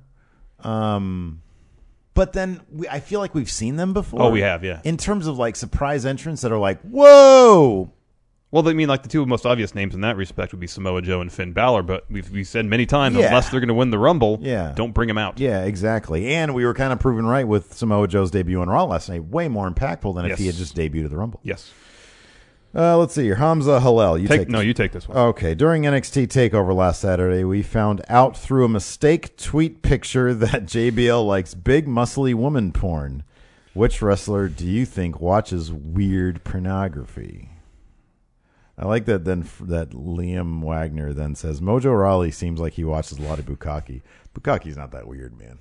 But then I feel like we've seen them before. Oh, we have, yeah. In terms of like surprise entrants that are like, whoa. Well, I mean, like the two most obvious names in that respect would be Samoa Joe and Finn Balor, but we've said many times, Yeah. unless they're going to win the Rumble, Yeah. don't bring them out. Yeah, exactly. And we were kind of proven right with Samoa Joe's debut on Raw last night. Way more impactful than if Yes. he had just debuted at the Rumble. Yes. Let's see here. Hamza Hallel. You take No, you take this one. Okay. During NXT TakeOver last Saturday, we found out through a mistake tweet picture that JBL likes big, muscly woman porn. Which wrestler do you think watches weird pornography? I like that. Then that Liam Wagner then says Mojo Rawley seems like he watches a lot of Bukkake. Bukkake's not that weird, man.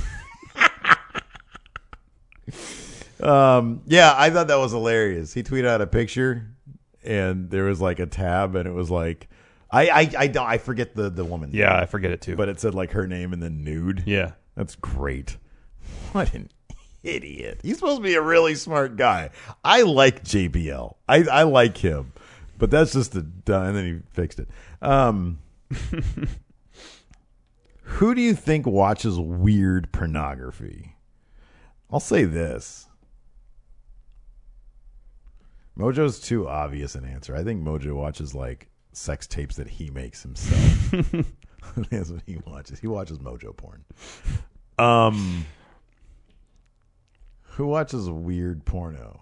Yeah, I thought that was hilarious. He tweeted out a picture, and there was like a tab, and it was like I forget the woman. Yeah, I forget it too. But it said like her name and then nude. Yeah. That's great. What an idiot. He's supposed to be a really smart guy. I like JBL. I like him. But that's just and then he fixed it. Who do you think watches weird pornography? I'll say this. Mojo's too obvious an answer. I think Mojo watches like sex tapes that he makes himself. That's what he watches. He watches Mojo porn. Who watches weird porno?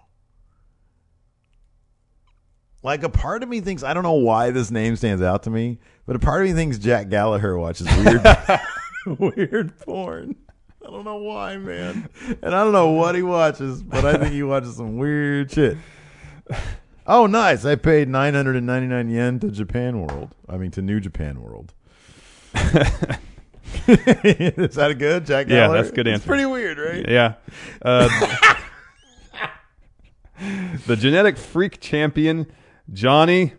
Like a part of me thinks, I don't know why this name stands out to me, but a part of me thinks Jack Gallagher watches weird weird porn. I don't know why, man. And I don't know what he watches, but I think he watches some weird shit. Oh, nice. I paid 999 yen to to New Japan World. Is that a good Jack Gallagher? Yeah, that's a good answer. It's pretty weird, right? Yeah. The genetic freak champion, Johnny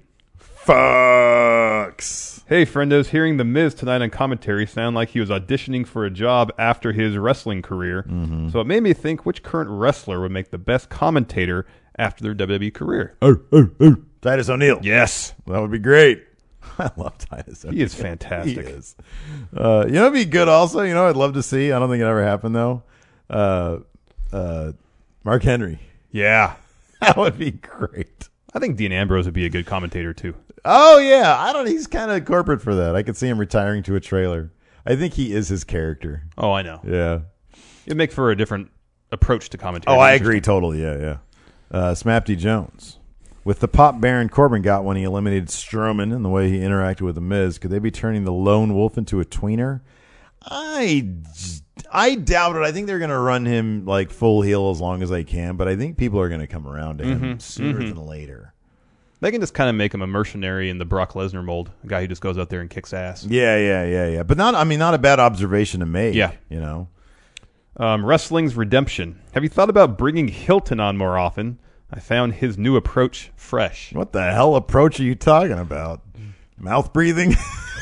Fucks. Hey, friendos, hearing The Miz tonight on commentary sound like he was auditioning for a job after his wrestling career. Mm-hmm. So it made me think which current wrestler would make the best commentator after their WWE career. Titus O'Neil. Yes. That would be gret. I love Titus O'Neil. He is fantastic. He is. It'd be good also. I'd love to see. I don't think it ever happened, though. Mark Henry. Yeah. That would be great. I think Dean Ambrose would be a good commentator, too. Oh, yeah. He's kind of corporate for that. I could see him retiring to a trailer. I think he is his character. Oh, I know. Yeah. It'd make for a different approach to commentary. Oh, I agree totally. Yeah. Smapty Jones. With the pop Baron Corbin got when he eliminated Strowman and the way he interacted with The Miz, could they be turning the lone wolf into a tweener? I doubt it. I think they're going to run him like full heel as long as they can, but I think people are going to come around to him sooner than later. They can just kind of make him a mercenary in the Brock Lesnar mold, a guy who just goes out there and kicks ass. Yeah. But not a bad observation to make. Yeah. Wrestling's redemption. Have you thought about bringing Hilton on more often? I found his new approach fresh. What the hell approach are you talking about? Mouth breathing?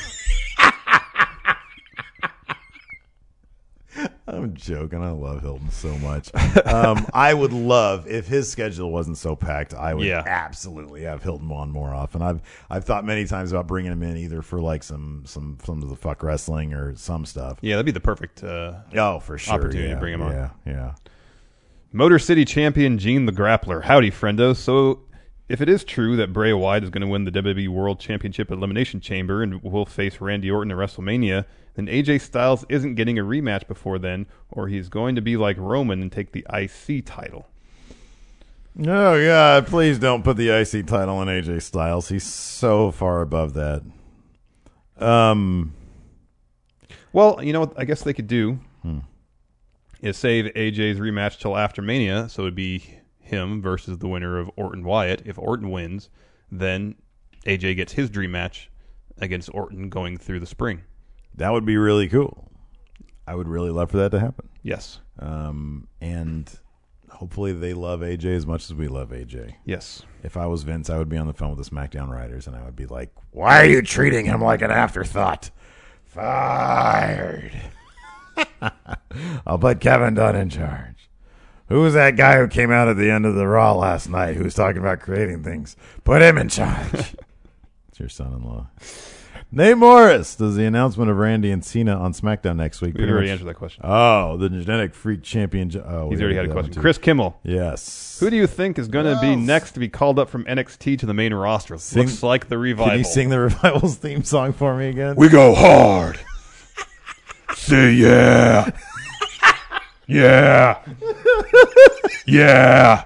I'm joking. I love Hilton so much. I would love, if his schedule wasn't so packed, I would absolutely have Hilton on more often. I've thought many times about bringing him in either for like some of the fuck wrestling or some stuff. Yeah, that'd be the perfect for sure opportunity to bring him on. Yeah. Motor City champion Gene the Grappler. Howdy, friendo. So, if it is true that Bray Wyatt is going to win the WWE World Championship at Elimination Chamber and will face Randy Orton at WrestleMania, then AJ Styles isn't getting a rematch before then, or he's going to be like Roman and take the IC title. Oh, God, please don't put the IC title on AJ Styles. He's so far above that. Well, you know what I guess they could do is save AJ's rematch till after Mania, so it would be him versus the winner of Orton Wyatt. If Orton wins, then AJ gets his dream match against Orton going through the spring. That would be really cool. I would really love for that to happen. Yes. And hopefully they love AJ as much as we love AJ. Yes. If I was Vince, I would be on the phone with the SmackDown writers, and I would be like, why are you treating him like an afterthought? Fired. I'll put Kevin Dunn in charge. Who was that guy who came out at the end of the Raw last night who was talking about creating things? Put him in charge. It's your son-in-law. Nate Morris does the announcement of Randy and Cena on SmackDown next week. We Pretty already much- answered that question. Oh, the genetic freak champion. Oh, He's we already had a that question. one, too. Chris Kimmel. Yes. Who do you think is going to be Yes. next to be called up from NXT to the main roster? Looks like the Revival. Can you sing the Revival's theme song for me again? We go hard. Say yeah. Yeah. Yeah.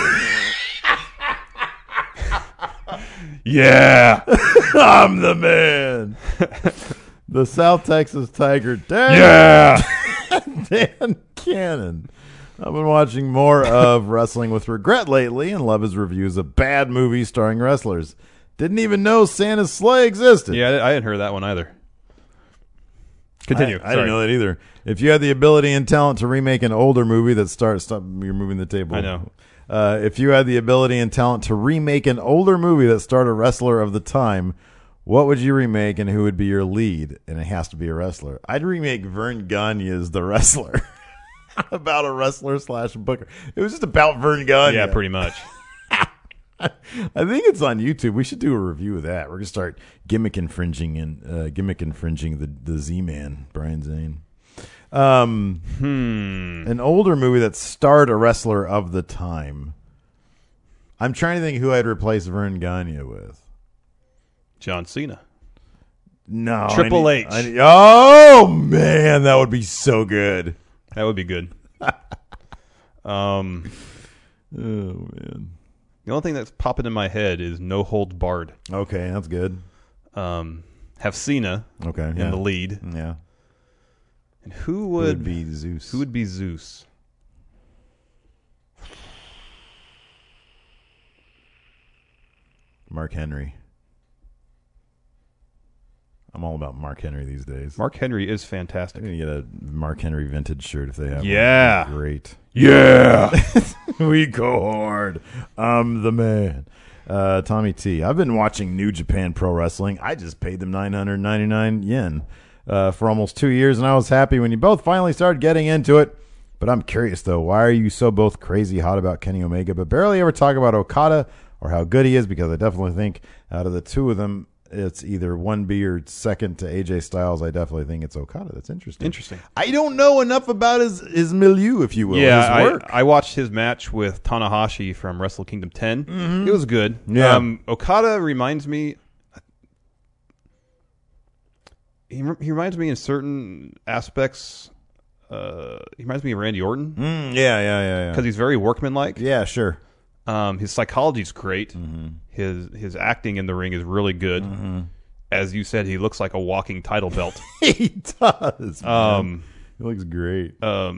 Yeah. I'm the man. The South Texas Tiger, Dan, Yeah. Dan Cannon. I've been watching more of Wrestling with Regret lately and love his reviews of bad movies starring wrestlers. Didn't even know Santa's sleigh existed. Yeah, I hadn't heard that one either. Continue. I didn't know that either. If you had the ability and talent to remake an older movie that start, stop, you're moving the table. I know. If you had the ability and talent to remake an older movie that starred a wrestler of the time, what would you remake and who would be your lead? And it has to be a wrestler. I'd remake Vern Gagne's The Wrestler. About a wrestler / booker. It was just about Vern Gagne. Yeah, pretty much. I think it's on YouTube. We should do a review of that. We're gonna start gimmick infringing the Z-Man, Brian Zane. An older movie that starred a wrestler of the time. I'm trying to think who I'd replace Vern Gagne with. John Cena. No, Triple H. Oh man, that would be so good. That would be good. Oh man. The only thing that's popping in my head is No Holds Barred. Okay, that's good. Have Cena Okay, in the lead. Yeah. And who Who would would be Zeus? Who would be Zeus? Mark Henry. I'm all about Mark Henry these days. Mark Henry is I'm fantastic. gonna get a Mark Henry vintage shirt if they have. Yeah. one. Great. Yeah. We go hard. I'm the man. Tommy T. I've been watching New Japan Pro Wrestling. I just paid them 999 yen for almost 2 years, and I was happy when you both finally started getting into it. But I'm curious, though, why are you so both crazy hot about Kenny Omega, but barely ever talk about Okada or how good he is? Because I definitely think out of the two of them, it's either 1B or second to AJ Styles. I definitely think it's Okada. That's interesting. Interesting. I don't know enough about his milieu, if you will. Yeah, his work. I watched his match with Tanahashi from Wrestle Kingdom 10. It was good. Yeah. Okada reminds me. He reminds me in certain aspects. He reminds me of Randy Orton Yeah. because he's very workmanlike. Yeah, sure. His psychology's great. His acting in the ring is really good. As you said, he looks like a walking title belt. He does. Man. He looks great.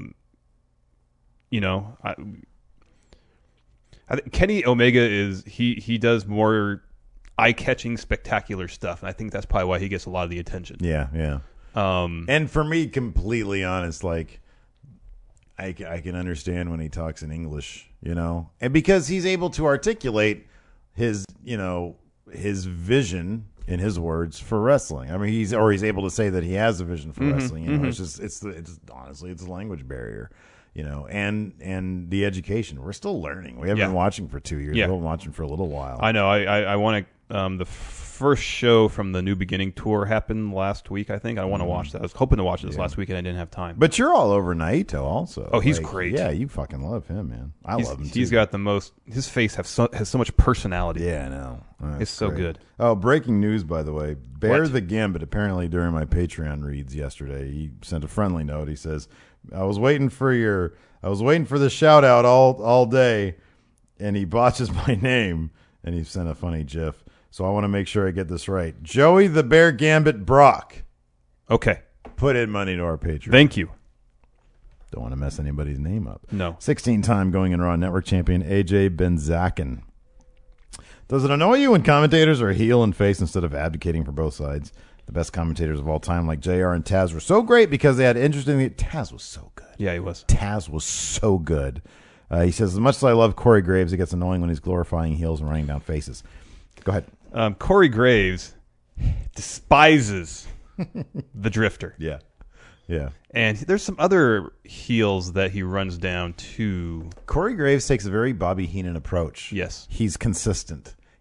You know, I think Kenny Omega is he does more eye-catching, spectacular stuff, and I think that's probably why he gets a lot of the attention. Yeah. And for me, completely honest, like I can understand when he talks in English, you know, and because he's able to articulate his vision in his words for wrestling. I mean, he's able to say that he has a vision for wrestling. You know, it's honestly it's a language barrier, you know, and the education. We're still learning. We haven't been watching for 2 years. Yeah. We've been watching for a little while. I know. I want to. The first show from the New Beginning tour happened last week. I think I want to watch that. I was hoping to watch this last week, and I didn't have time. But you're all over Naito also. Oh, he's great. Yeah, you fucking love him, man. I love him too. He's got the most. His face has so much personality. Yeah, I know. That's It's so great. good. Oh, breaking news, by the way. Bear What? the Gambit, apparently during my Patreon reads yesterday, he sent a friendly note. He says, I was waiting for the shout out all day, and he botches my name, and he sent a funny GIF. So I want to make sure I get this right. Joey the Bear Gambit Brock Okay. put in money to our Patreon. Thank you. Don't want to mess anybody's name up. No. 16-time Going in Raw Network champion AJ Benzakin. Does it annoy you when commentators are heel and face instead of advocating for both sides? The best commentators of all time, like JR and Taz, were so great because they had interesting... Taz was so good. Yeah, he was. Taz was so good. He says, as much as I love Corey Graves, it gets annoying when he's glorifying heels and running down faces. Go ahead. Corey Graves despises the Drifter. Yeah. And there's some other heels that he runs down to. Corey Graves takes a very Bobby Heenan approach. Yes. He's consistent.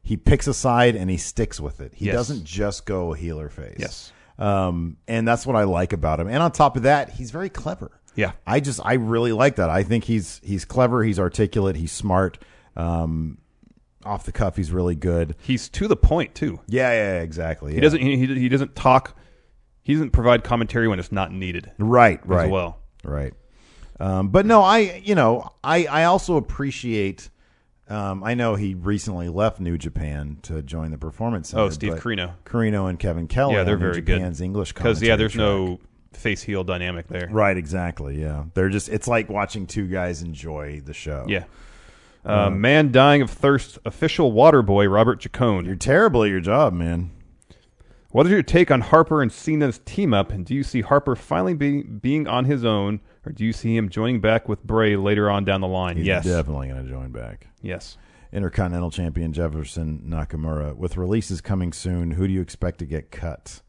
he picks a side and he sticks with it. He Yes. doesn't just go healer face. Yes. And that's what I like about him. And on top of that, he's very clever. Yeah. I really like that. I think he's clever, he's articulate, he's smart. Off the cuff, he's really good. He's to the point too. Yeah, exactly. He doesn't he doesn't talk. He doesn't provide commentary when it's not needed. right As well. right. But no, I also appreciate. I know he recently left New Japan to join the Performance Center. Oh, Steve but Corino. Carino and Kevin Kelly. Yeah, they're on New very good. Japan's English Because commentary there's track. no face heel dynamic there. Right, exactly. Yeah, they're just. It's like watching two guys enjoy the show. Yeah. Man dying of thirst. Official water boy Robert Chacon. You're terrible at your job, man. What is your take on Harper and Cena's team up? And do you see Harper finally being on his own, or do you see him joining back with Bray later on down the line? He's Yes. definitely going to join back. Yes. Intercontinental Champion Jefferson Nakamura. With releases coming soon, who do you expect to get cut?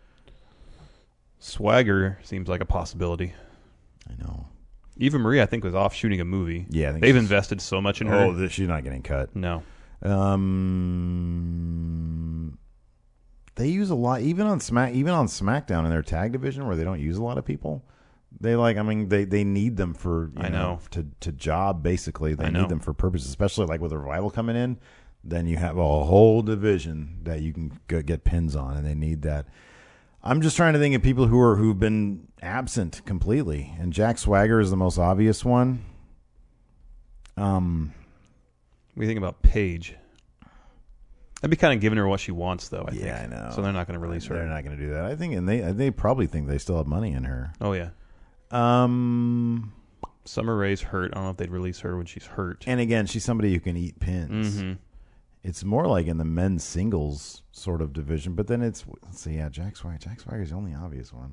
Swagger seems like a possibility. I know. Eva Marie, I think, was off shooting a movie. Yeah, I think they've she's- invested so much in her. Oh, she's not getting cut. No. They use a lot, even on SmackDown in their tag division where they don't use a lot of people. They they need them for I know. to job basically. They I know. need them for purposes, especially like with the Revival coming in. Then you have a whole division that you can get pins on, and they need that. I'm just trying to think of people who've been absent completely, and Jack Swagger is the most obvious one. What do you think about Paige? I'd be kind of giving her what she wants, though. I think. I know. So they're not going to release her. They're not going to do that. I think, and they probably think they still have money in her. Oh yeah. Summer Rae's hurt. I don't know if they'd release her when she's hurt. And again, she's somebody who can eat pins. Mm-hmm. It's more like in the men's singles sort of division, but then let's see, yeah, Jack Swagger. Jack Swagger's the only obvious one.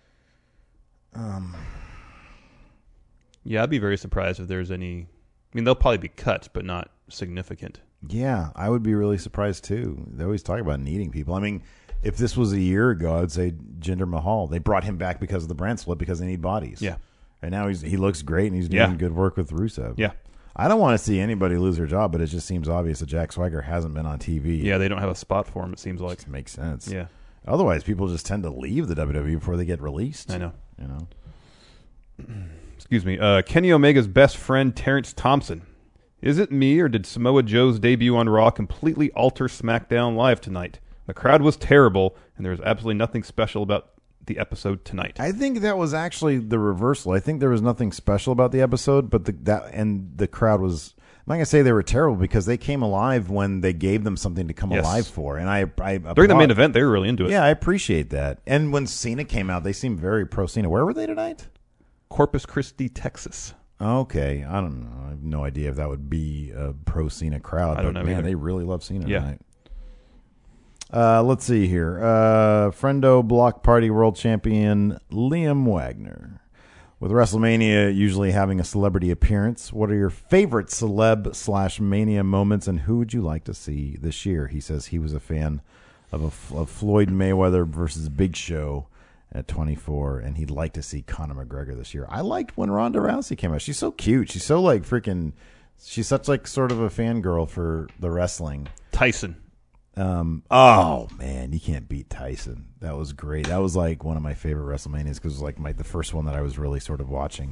Yeah, I'd be very surprised if there's any. I mean, they'll probably be cut, but not significant. Yeah, I would be really surprised too. They always talk about needing people. I mean, if this was a year ago, I'd say Jinder Mahal. They brought him back because of the brand split because they need bodies. Yeah. And now he looks great and he's doing Yeah. good work with Rusev. Yeah. I don't want to see anybody lose their job, but it just seems obvious that Jack Swagger hasn't been on TV. Yeah, they don't have a spot for him. It seems like. It makes sense. Yeah. Otherwise, people just tend to leave the WWE before they get released. I know. You know. Excuse me. Kenny Omega's best friend, Terrence Thompson. Is it me, or did Samoa Joe's debut on Raw completely alter SmackDown Live tonight? The crowd was terrible, and there was absolutely nothing special about the episode tonight. I think that was actually the reversal. I think there was nothing special about the episode, but the crowd was. I'm not gonna say they were terrible because they came alive when they gave them something to come Yes. alive for, and I During the main event, they were really into it. Yeah, I appreciate that. And when Cena came out, they seemed very pro Cena. Where were they tonight? Corpus Christi, Texas. Okay, I don't know. I have no idea if that would be a pro Cena crowd. I don't but know man, either. they really love Cena Yeah. tonight. Let's see here. Friendo Block Party World Champion Liam Wagner. With WrestleMania usually having a celebrity appearance, what are your favorite celeb/mania moments, and who would you like to see this year? He says he was a fan of Floyd Mayweather versus Big Show at 24, and he'd like to see Conor McGregor this year. I liked when Ronda Rousey came out. She's so cute. She's so like freaking. She's such like sort of a fangirl for the wrestling. Tyson. Oh man, you can't beat Tyson. That was great. That was like one of my favorite WrestleManias because it was like the first one that I was really sort of watching.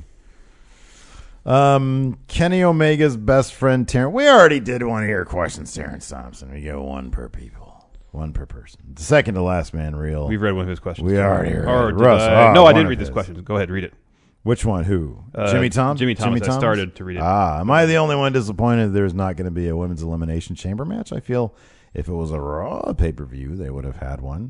Kenny Omega's best friend Terrence. We already did one of your questions, Terrence Thompson. We go one per people, one per person. The second to last man reel. We've read one of his questions. We already read Or it. did Russ, no, one I didn't of read this his. question. Go ahead, read it. Which one? Who? Jimmy Thomas? Jimmy Thomas. I started to read it. Am I the only one disappointed there's not going to be a women's elimination chamber match? I feel if it was a Raw pay-per-view, they would have had one.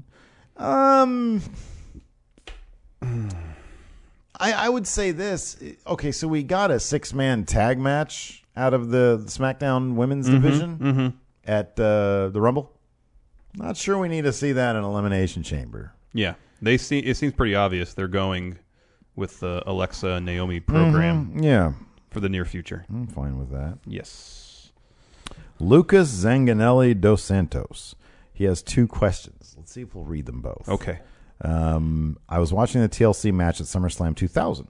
I would say this. Okay, so we got a 6-man tag match out of the SmackDown women's division at the Rumble. Not sure we need to see that in Elimination Chamber. Yeah, it seems pretty obvious they're going with the Alexa and Naomi program Yeah, for the near future. I'm fine with that. Yes. Lucas Zanganelli dos Santos. He has 2 questions. Let's see if we'll read them both. Okay. I was watching the TLC match at SummerSlam 2000.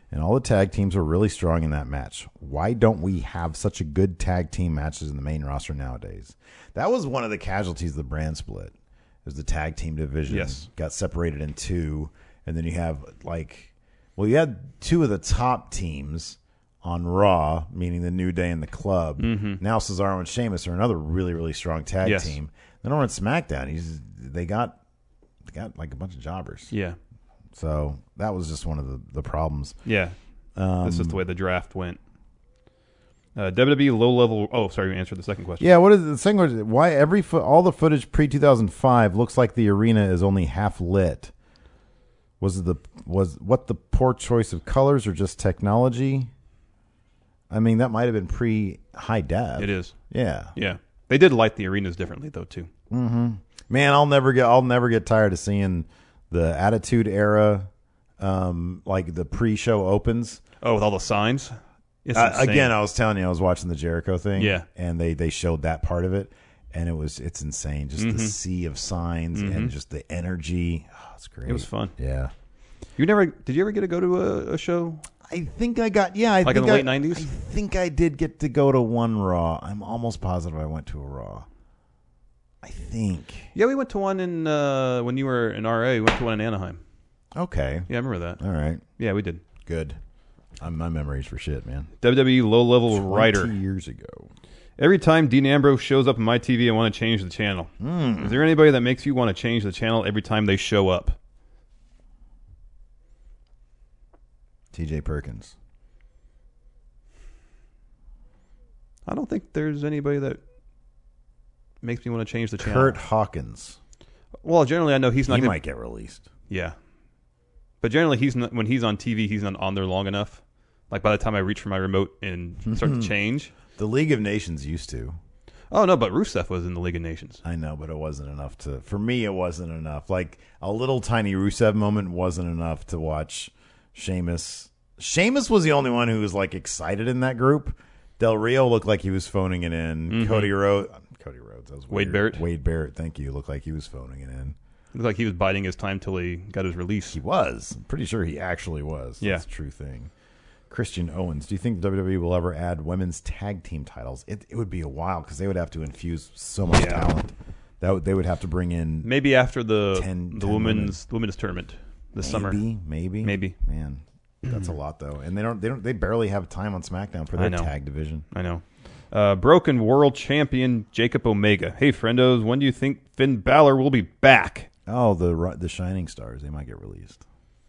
and all the tag teams were really strong in that match. Why don't we have such a good tag team matches in the main roster nowadays? That was one of the casualties of the brand split. It was the tag team division. Yes. Got separated in two, and then you have you had two of the top teams on Raw, meaning the New Day and the Club. Mm-hmm. Now Cesaro and Sheamus are another really, really strong tag team. Then over on SmackDown, they got like a bunch of jobbers. Yeah. So that was just one of the problems. Yeah. This is the way the draft went. WWE low level. Oh, sorry, you answered the second question. Yeah, what is the second question? Why all the footage pre 2005 looks like the arena is only half lit? Was what the poor choice of colors or just technology? I mean, that might have been pre high def. It is. Yeah. Yeah. They did light the arenas differently though too. Mm-hmm. Man, I'll never get tired of seeing the Attitude Era, like the pre-show opens. Oh, with all the signs. Again, I was telling you, I was watching the Jericho thing. Yeah, and they showed that part of it, and it's insane. Just the sea of signs and just the energy. Oh, it's great. It was fun. Yeah. Did you ever get to go to a show? I think I got. Yeah, in the late 90s. I think I did get to go to one Raw. I'm almost positive I went to a Raw. I think. Yeah, we went to one in when you were in RA. We went to one in Anaheim. Okay. Yeah, I remember that. All right. Yeah, we did. Good. My memory's for shit, man. WWE low-level writer. 20 years ago. Every time Dean Ambrose shows up on my TV, I want to change the channel. Is there anybody that makes you want to change the channel every time they show up? TJ Perkins. I don't think there's anybody that makes me want to change the channel. Kurt Hawkins. Well, generally, I know he's not. He might get released. Yeah, but generally, he's not. When he's on TV, he's not on there long enough. Like by the time I reach for my remote and start to change, the League of Nations used to. Oh no, but Rusev was in the League of Nations. I know, but it wasn't enough to. For me, it wasn't enough. Like a little tiny Rusev moment wasn't enough to watch Sheamus. Sheamus was the only one who was like excited in that group. Del Rio looked like he was phoning it in. Mm-hmm. Cody Rhodes. That was Wade Barrett. Wade Barrett. Thank you. Looked like he was phoning it in. Looked like he was biding his time till he got his release. He was. I'm pretty sure he actually was. Yeah. That's a true thing. Christian Owens. Do you think WWE will ever add women's tag team titles? It would be a while because they would have to infuse so much talent. They would have to bring in maybe after the 10 women's tournament this summer. Maybe. Man, that's a lot though. And they barely have time on SmackDown for their tag division. I know. Broken World Champion Jacob Omega. Hey, friendos, when do you think Finn Balor will be back? Oh, the Shining Stars. They might get released.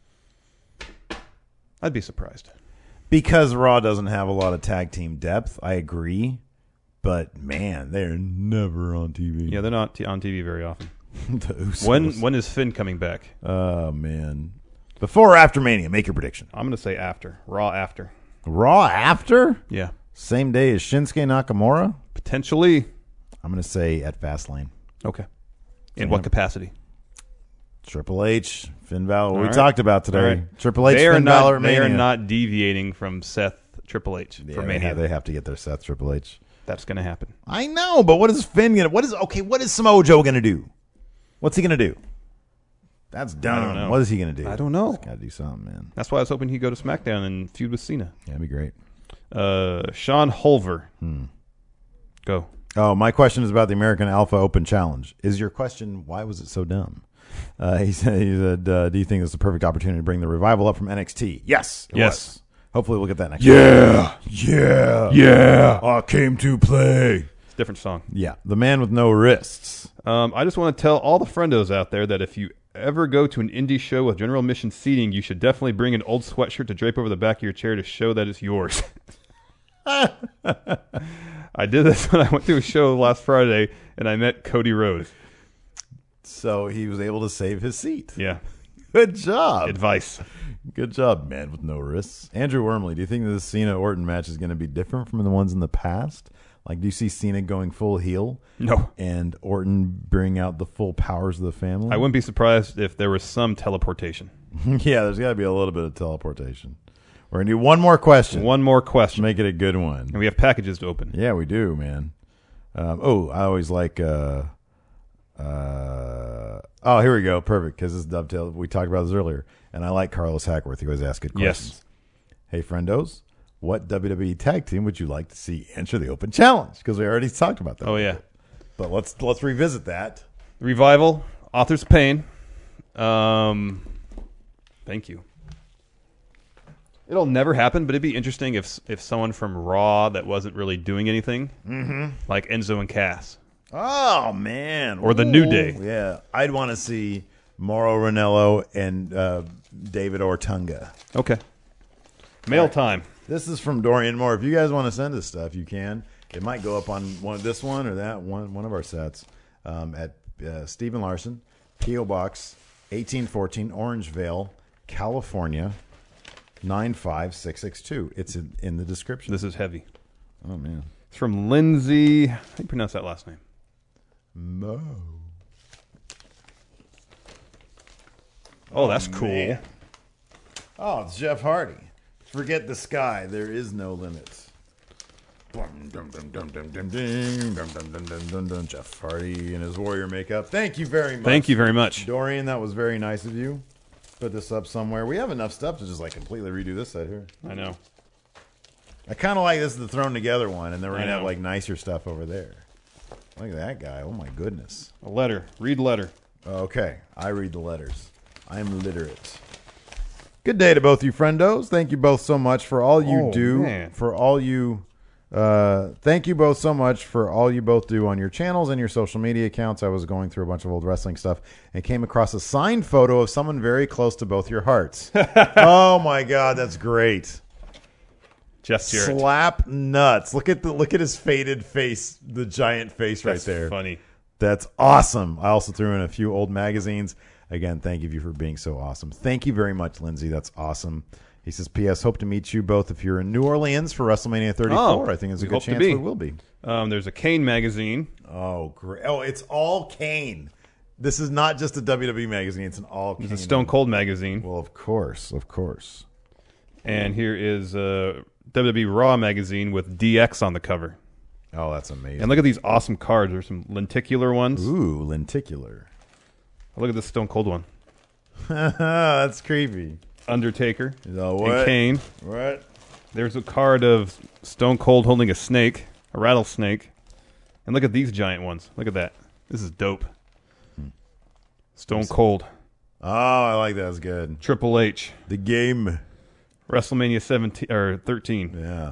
I'd be surprised. Because Raw doesn't have a lot of tag team depth, I agree. But, man, they're never on TV. Yeah, they're not on TV very often. The Usos. When is Finn coming back? Oh, man. Before or after Mania? Make your prediction. I'm going to say after. Raw after. Raw after? Yeah. Same day as Shinsuke Nakamura? Potentially. I'm going to say at Fastlane. Okay. In what capacity? Triple H, Finn Balor. All We right. talked about today. Right. Triple H, Finn Balor at Mania. They are not deviating from Seth Triple H for Mania. They have to get their Seth Triple H. That's going to happen. I know, but what is Finn going to... What is Samoa Joe going to do? What's he going to do? That's dumb. I don't know. What is he going to do? I don't know. He's got to do something, man. That's why I was hoping he'd go to SmackDown and feud with Cena. Yeah, that'd be great. Sean Hulver. Go. Oh, my question is about the American Alpha Open Challenge. Is your question, why was it so dumb? He said, do you think it's the perfect opportunity to bring the revival up from NXT? Yes. It was. Hopefully we'll get that next year. Yeah. I came to play. It's a different song. Yeah. The man with no wrists. I just want to tell all the friendos out there that if you ever go to an indie show with general admission seating, you should definitely bring an old sweatshirt to drape over the back of your chair to show that it's yours. I did this when I went to a show last Friday, and I met Cody Rhodes. So he was able to save his seat. Yeah. Good job. Advice. Good job, man with no wrists. Andrew Wormley, do you think the Cena-Orton match is going to be different from the ones in the past? Like, do you see Cena going full heel? No. And Orton bring out the full powers of the family? I wouldn't be surprised if there was some teleportation. Yeah, there's got to be a little bit of teleportation. We're going to do one more question. One more question. Make it a good one. And we have packages to open. Yeah, we do, man. I always like... here we go. Perfect, because this dovetail. We talked about this earlier. And I like Carlos Hackworth. He always asks good questions. Yes. Hey, friendos, what WWE tag team would you like to see enter the Open Challenge? Because we already talked about that. Oh, yeah. But let's revisit that. Revival, Authors of Pain. Thank you. It'll never happen, but it'd be interesting if someone from Raw that wasn't really doing anything, like Enzo and Cass. Oh, man. Or the New Day. Yeah. I'd want to see Mauro Ranallo and David Ortunga. Okay. Mail time. This is from Dorian Moore. If you guys want to send us stuff, you can. It might go up on this one or that one of our sets at Stephen Larson, P.O. Box 1814, Orangevale, California 95662. It's in the description. This is heavy. Oh, man. It's from Lindsay. How do you pronounce that last name? Mo. Oh, that's cool. Man. Oh, it's Jeff Hardy. Forget the sky. There is no limits. Jeff Hardy in his warrior makeup. Thank you very much. Thank you very much. Dorian, that was very nice of you. Put this up somewhere. We have enough stuff to just like completely redo this set here. I know. I kind of like this is the thrown together one, and then we're I going to have know. like nicer stuff over there. Look at that guy. Oh, my goodness. A letter. Read letter. Okay, I read the letters. I'm literate. Good day to both you friendos. Thank you both so much for all you Oh, do. man. For all you, thank you both so much for all you both do on your channels and your social media accounts. I was going through a bunch of old wrestling stuff and came across a signed photo of someone very close to both your hearts. Oh my God, that's great. Jeff Jarrett. Slap nuts. Look at his faded face, the giant face right That's there. funny. That's awesome. I also threw in a few old magazines. Again, thank you for being so awesome. Thank you very much, Lindsay. That's awesome. He says, P.S. Hope to meet you both if you're in New Orleans for WrestleMania 34. Oh, I think there's a we good hope to chance be. we will be. There's a Kane magazine. Oh, great. Oh, it's all Kane. This is not just a WWE magazine. It's an all Kane. There's a Stone Cold magazine. Well, of course. Of course. And here is a WWE Raw magazine with DX on the cover. Oh, that's amazing. And look at these awesome cards. There's some lenticular ones. Ooh, lenticular. Look at this Stone Cold one. That's creepy. Undertaker Oh, and what? Kane. What? There's a card of Stone Cold holding a snake, a rattlesnake. And look at these giant ones. Look at that. This is dope. Stone Cold. Oh, I like that. That's good. Triple H. The game. WrestleMania 17 or 13. Yeah.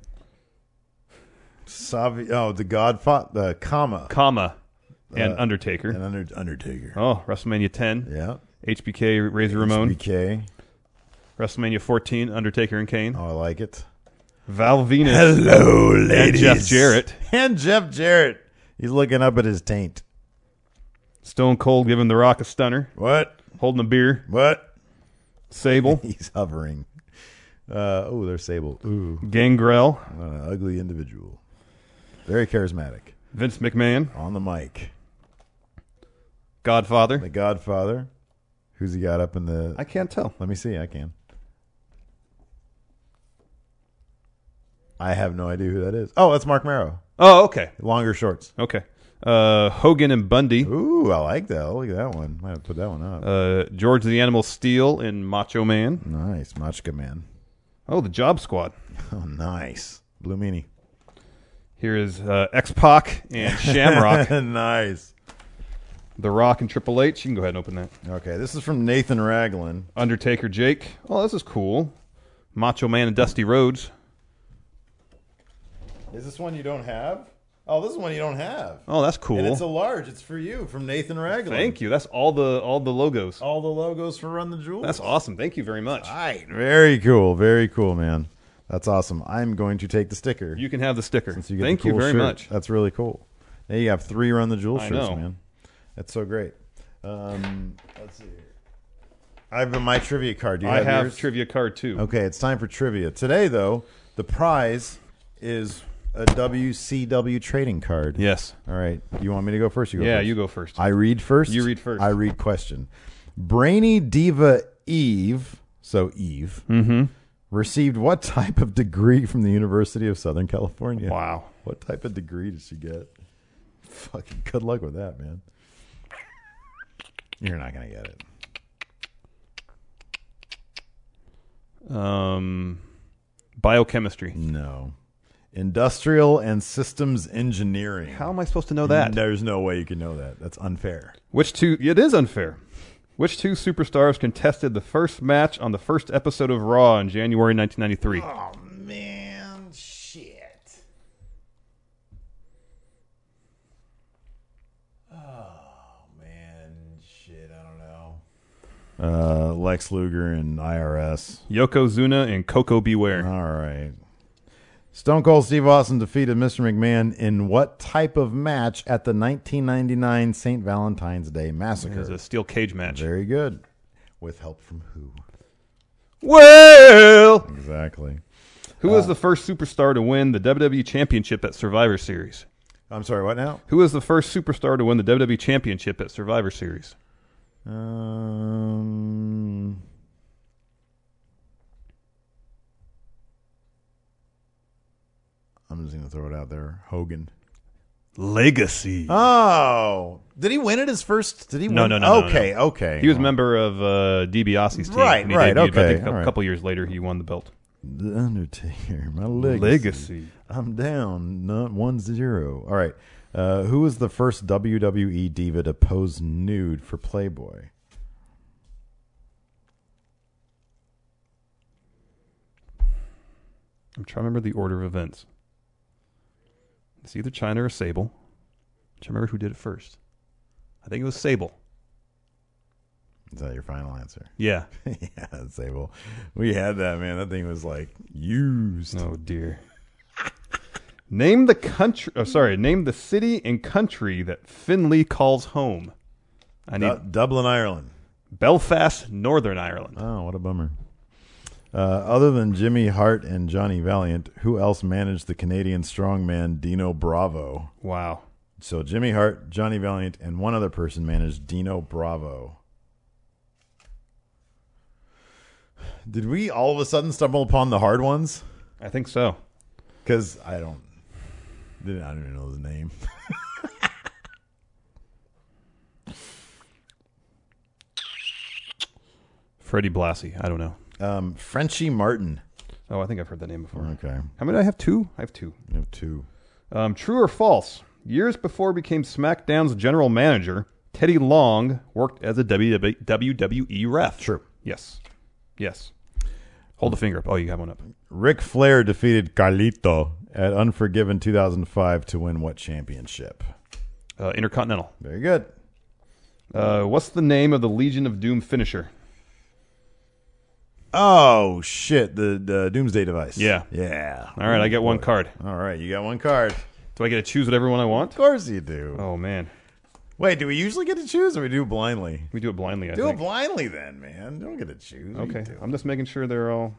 The Godfather. The Kama and Undertaker. And Undertaker. Oh, WrestleMania 10. Yeah. HBK, Razor Ramon. HBK. WrestleMania 14, Undertaker and Kane. Oh, I like it. Val Venus. Hello, ladies. And Jeff Jarrett. And Jeff Jarrett. He's looking up at his taint. Stone Cold giving The Rock a stunner. What? Holding a beer. What? Sable. He's hovering. There's Sable. Ooh. Gangrel. What an ugly individual. Very charismatic. Vince McMahon. On the mic. Godfather. The Godfather. Who's he got up in the... I can't tell. Let me see. I can. I have no idea who that is. Oh, that's Mark Marrow. Oh, okay. Longer shorts. Okay. Hogan and Bundy. Ooh, I like that. Look at that one. Might have to put that one up. George the Animal Steel and Macho Man. Nice. Machka Man. Oh, the Job Squad. Oh, nice. Blue Meanie. Here is X-Pac and Shamrock. Nice. The Rock and Triple H. You can go ahead and open that. Okay, this is from Nathan Raglan. Undertaker Jake. Oh, this is cool. Macho Man and Dusty Rhodes. Is this one you don't have? Oh, this is one you don't have. Oh, that's cool. And it's a large. It's for you from Nathan Raglan. Thank you. That's all the logos. All the logos for Run the Jewels. That's awesome. Thank you very much. All right. Very cool. Very cool, man. That's awesome. I'm going to take the sticker. You can have the sticker. Since you get Thank the you cool very shirt. much. That's really cool. Now you have 3 Run the Jewels I shirts, know. man. That's so great. Let's see here. I have my trivia card. Do you I have yours? trivia card too. Okay, it's time for trivia. Today, though, the prize is a WCW trading card. Yes. All right. You want me to go first? You go Yeah, first. you go first. I read first? You read first. I read question. Brainy Diva Eve, so Eve, received what type of degree from the University of Southern California? Wow. What type of degree did she get? Fucking good luck with that, man. You're not going to get it. Biochemistry. No. Industrial and systems engineering. How am I supposed to know that? There's no way you can know that. That's unfair. It is unfair. Which two superstars contested the first match on the first episode of Raw in January 1993? Oh, man. Shit. Lex Luger and IRS. Yokozuna and Coco Beware. All right. Stone Cold Steve Austin defeated Mr. McMahon in what type of match at the 1999 St. Valentine's Day Massacre? It was a steel cage match. Very good. With help from who? Well, Exactly. who was the first superstar to win the WWE Championship at Survivor Series? I'm sorry, what now? Who was the first superstar to win the WWE Championship at Survivor Series? I'm just going to throw it out there. Hogan. Legacy. Oh. Did he win it his first? Did he No, win? no, no, no, Okay, no. okay. He was a member of DiBiase's team. Right, and he right, debuted, but I okay, think all a right. couple years later, he won the belt. The Undertaker. My legacy. Legacy. I'm down. Not 1-0. All right. Who was the first WWE diva to pose nude for Playboy? I'm trying to remember the order of events. It's either China or Sable. I'm trying to remember who did it first. I think it was Sable. Is that your final answer? Yeah. Yeah, Sable. We had that, man. That thing was like used. Oh dear. Name the country. Oh, sorry. Name the city and country that Finley calls home. I need Dublin, Ireland. Belfast, Northern Ireland. Oh, what a bummer. Other than Jimmy Hart and Johnny Valiant, who else managed the Canadian strongman Dino Bravo? Wow. So Jimmy Hart, Johnny Valiant, and one other person managed Dino Bravo. Did we all of a sudden stumble upon the hard ones? I think so. Because I don't even know his name. Freddie Blassie. I don't know. Frenchie Martin. Oh, I think I've heard that name before. Okay. How many do I have? Two? I have two. You have two. True or false? Years before he became SmackDown's general manager, Teddy Long worked as a WWE ref. True. Yes. Yes. Hold the finger up. Oh, you have one up. Ric Flair defeated Carlito at Unforgiven 2005 to win what championship? Intercontinental. Very good. What's the name of the Legion of Doom finisher? Oh, shit. The Doomsday Device. Yeah. Yeah. All right, I get one card. All right, you got one card. Do I get to choose whatever one I want? Of course you do. Oh, man. Wait, do we usually get to choose or we do it blindly? We do it blindly, I Do think. it blindly then, man. Don't get to choose. What are you Okay. doing? I'm just making sure they're all...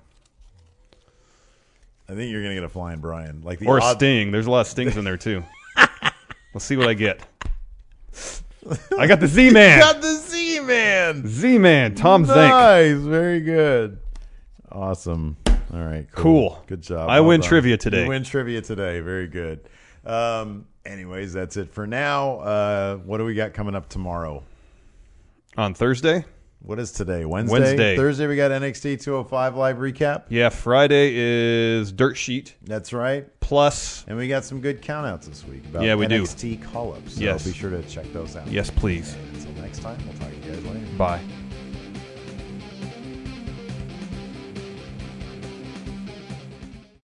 I think you're going to get a Flying Brian. Like the Or a odd- Sting. There's a lot of Stings in there, too. Let's see what I get. I got the Z-Man. Got the Z-Man. Z-Man. Tom Zank. Nice. Very good. Awesome. All right. Cool. Good job. I Well win done. trivia today. You win trivia today. Very good. Anyways, that's it for now. What do we got coming up tomorrow? On Thursday? What is today? Wednesday? Wednesday. Thursday, we got NXT 205 live recap. Yeah, Friday is Dirt Sheet. That's right. Plus, And we got some good countouts this week about Yeah, we do. NXT call-ups. So Yes. be sure to check those out. yes, please. And until next time, we'll talk to you guys later. Bye.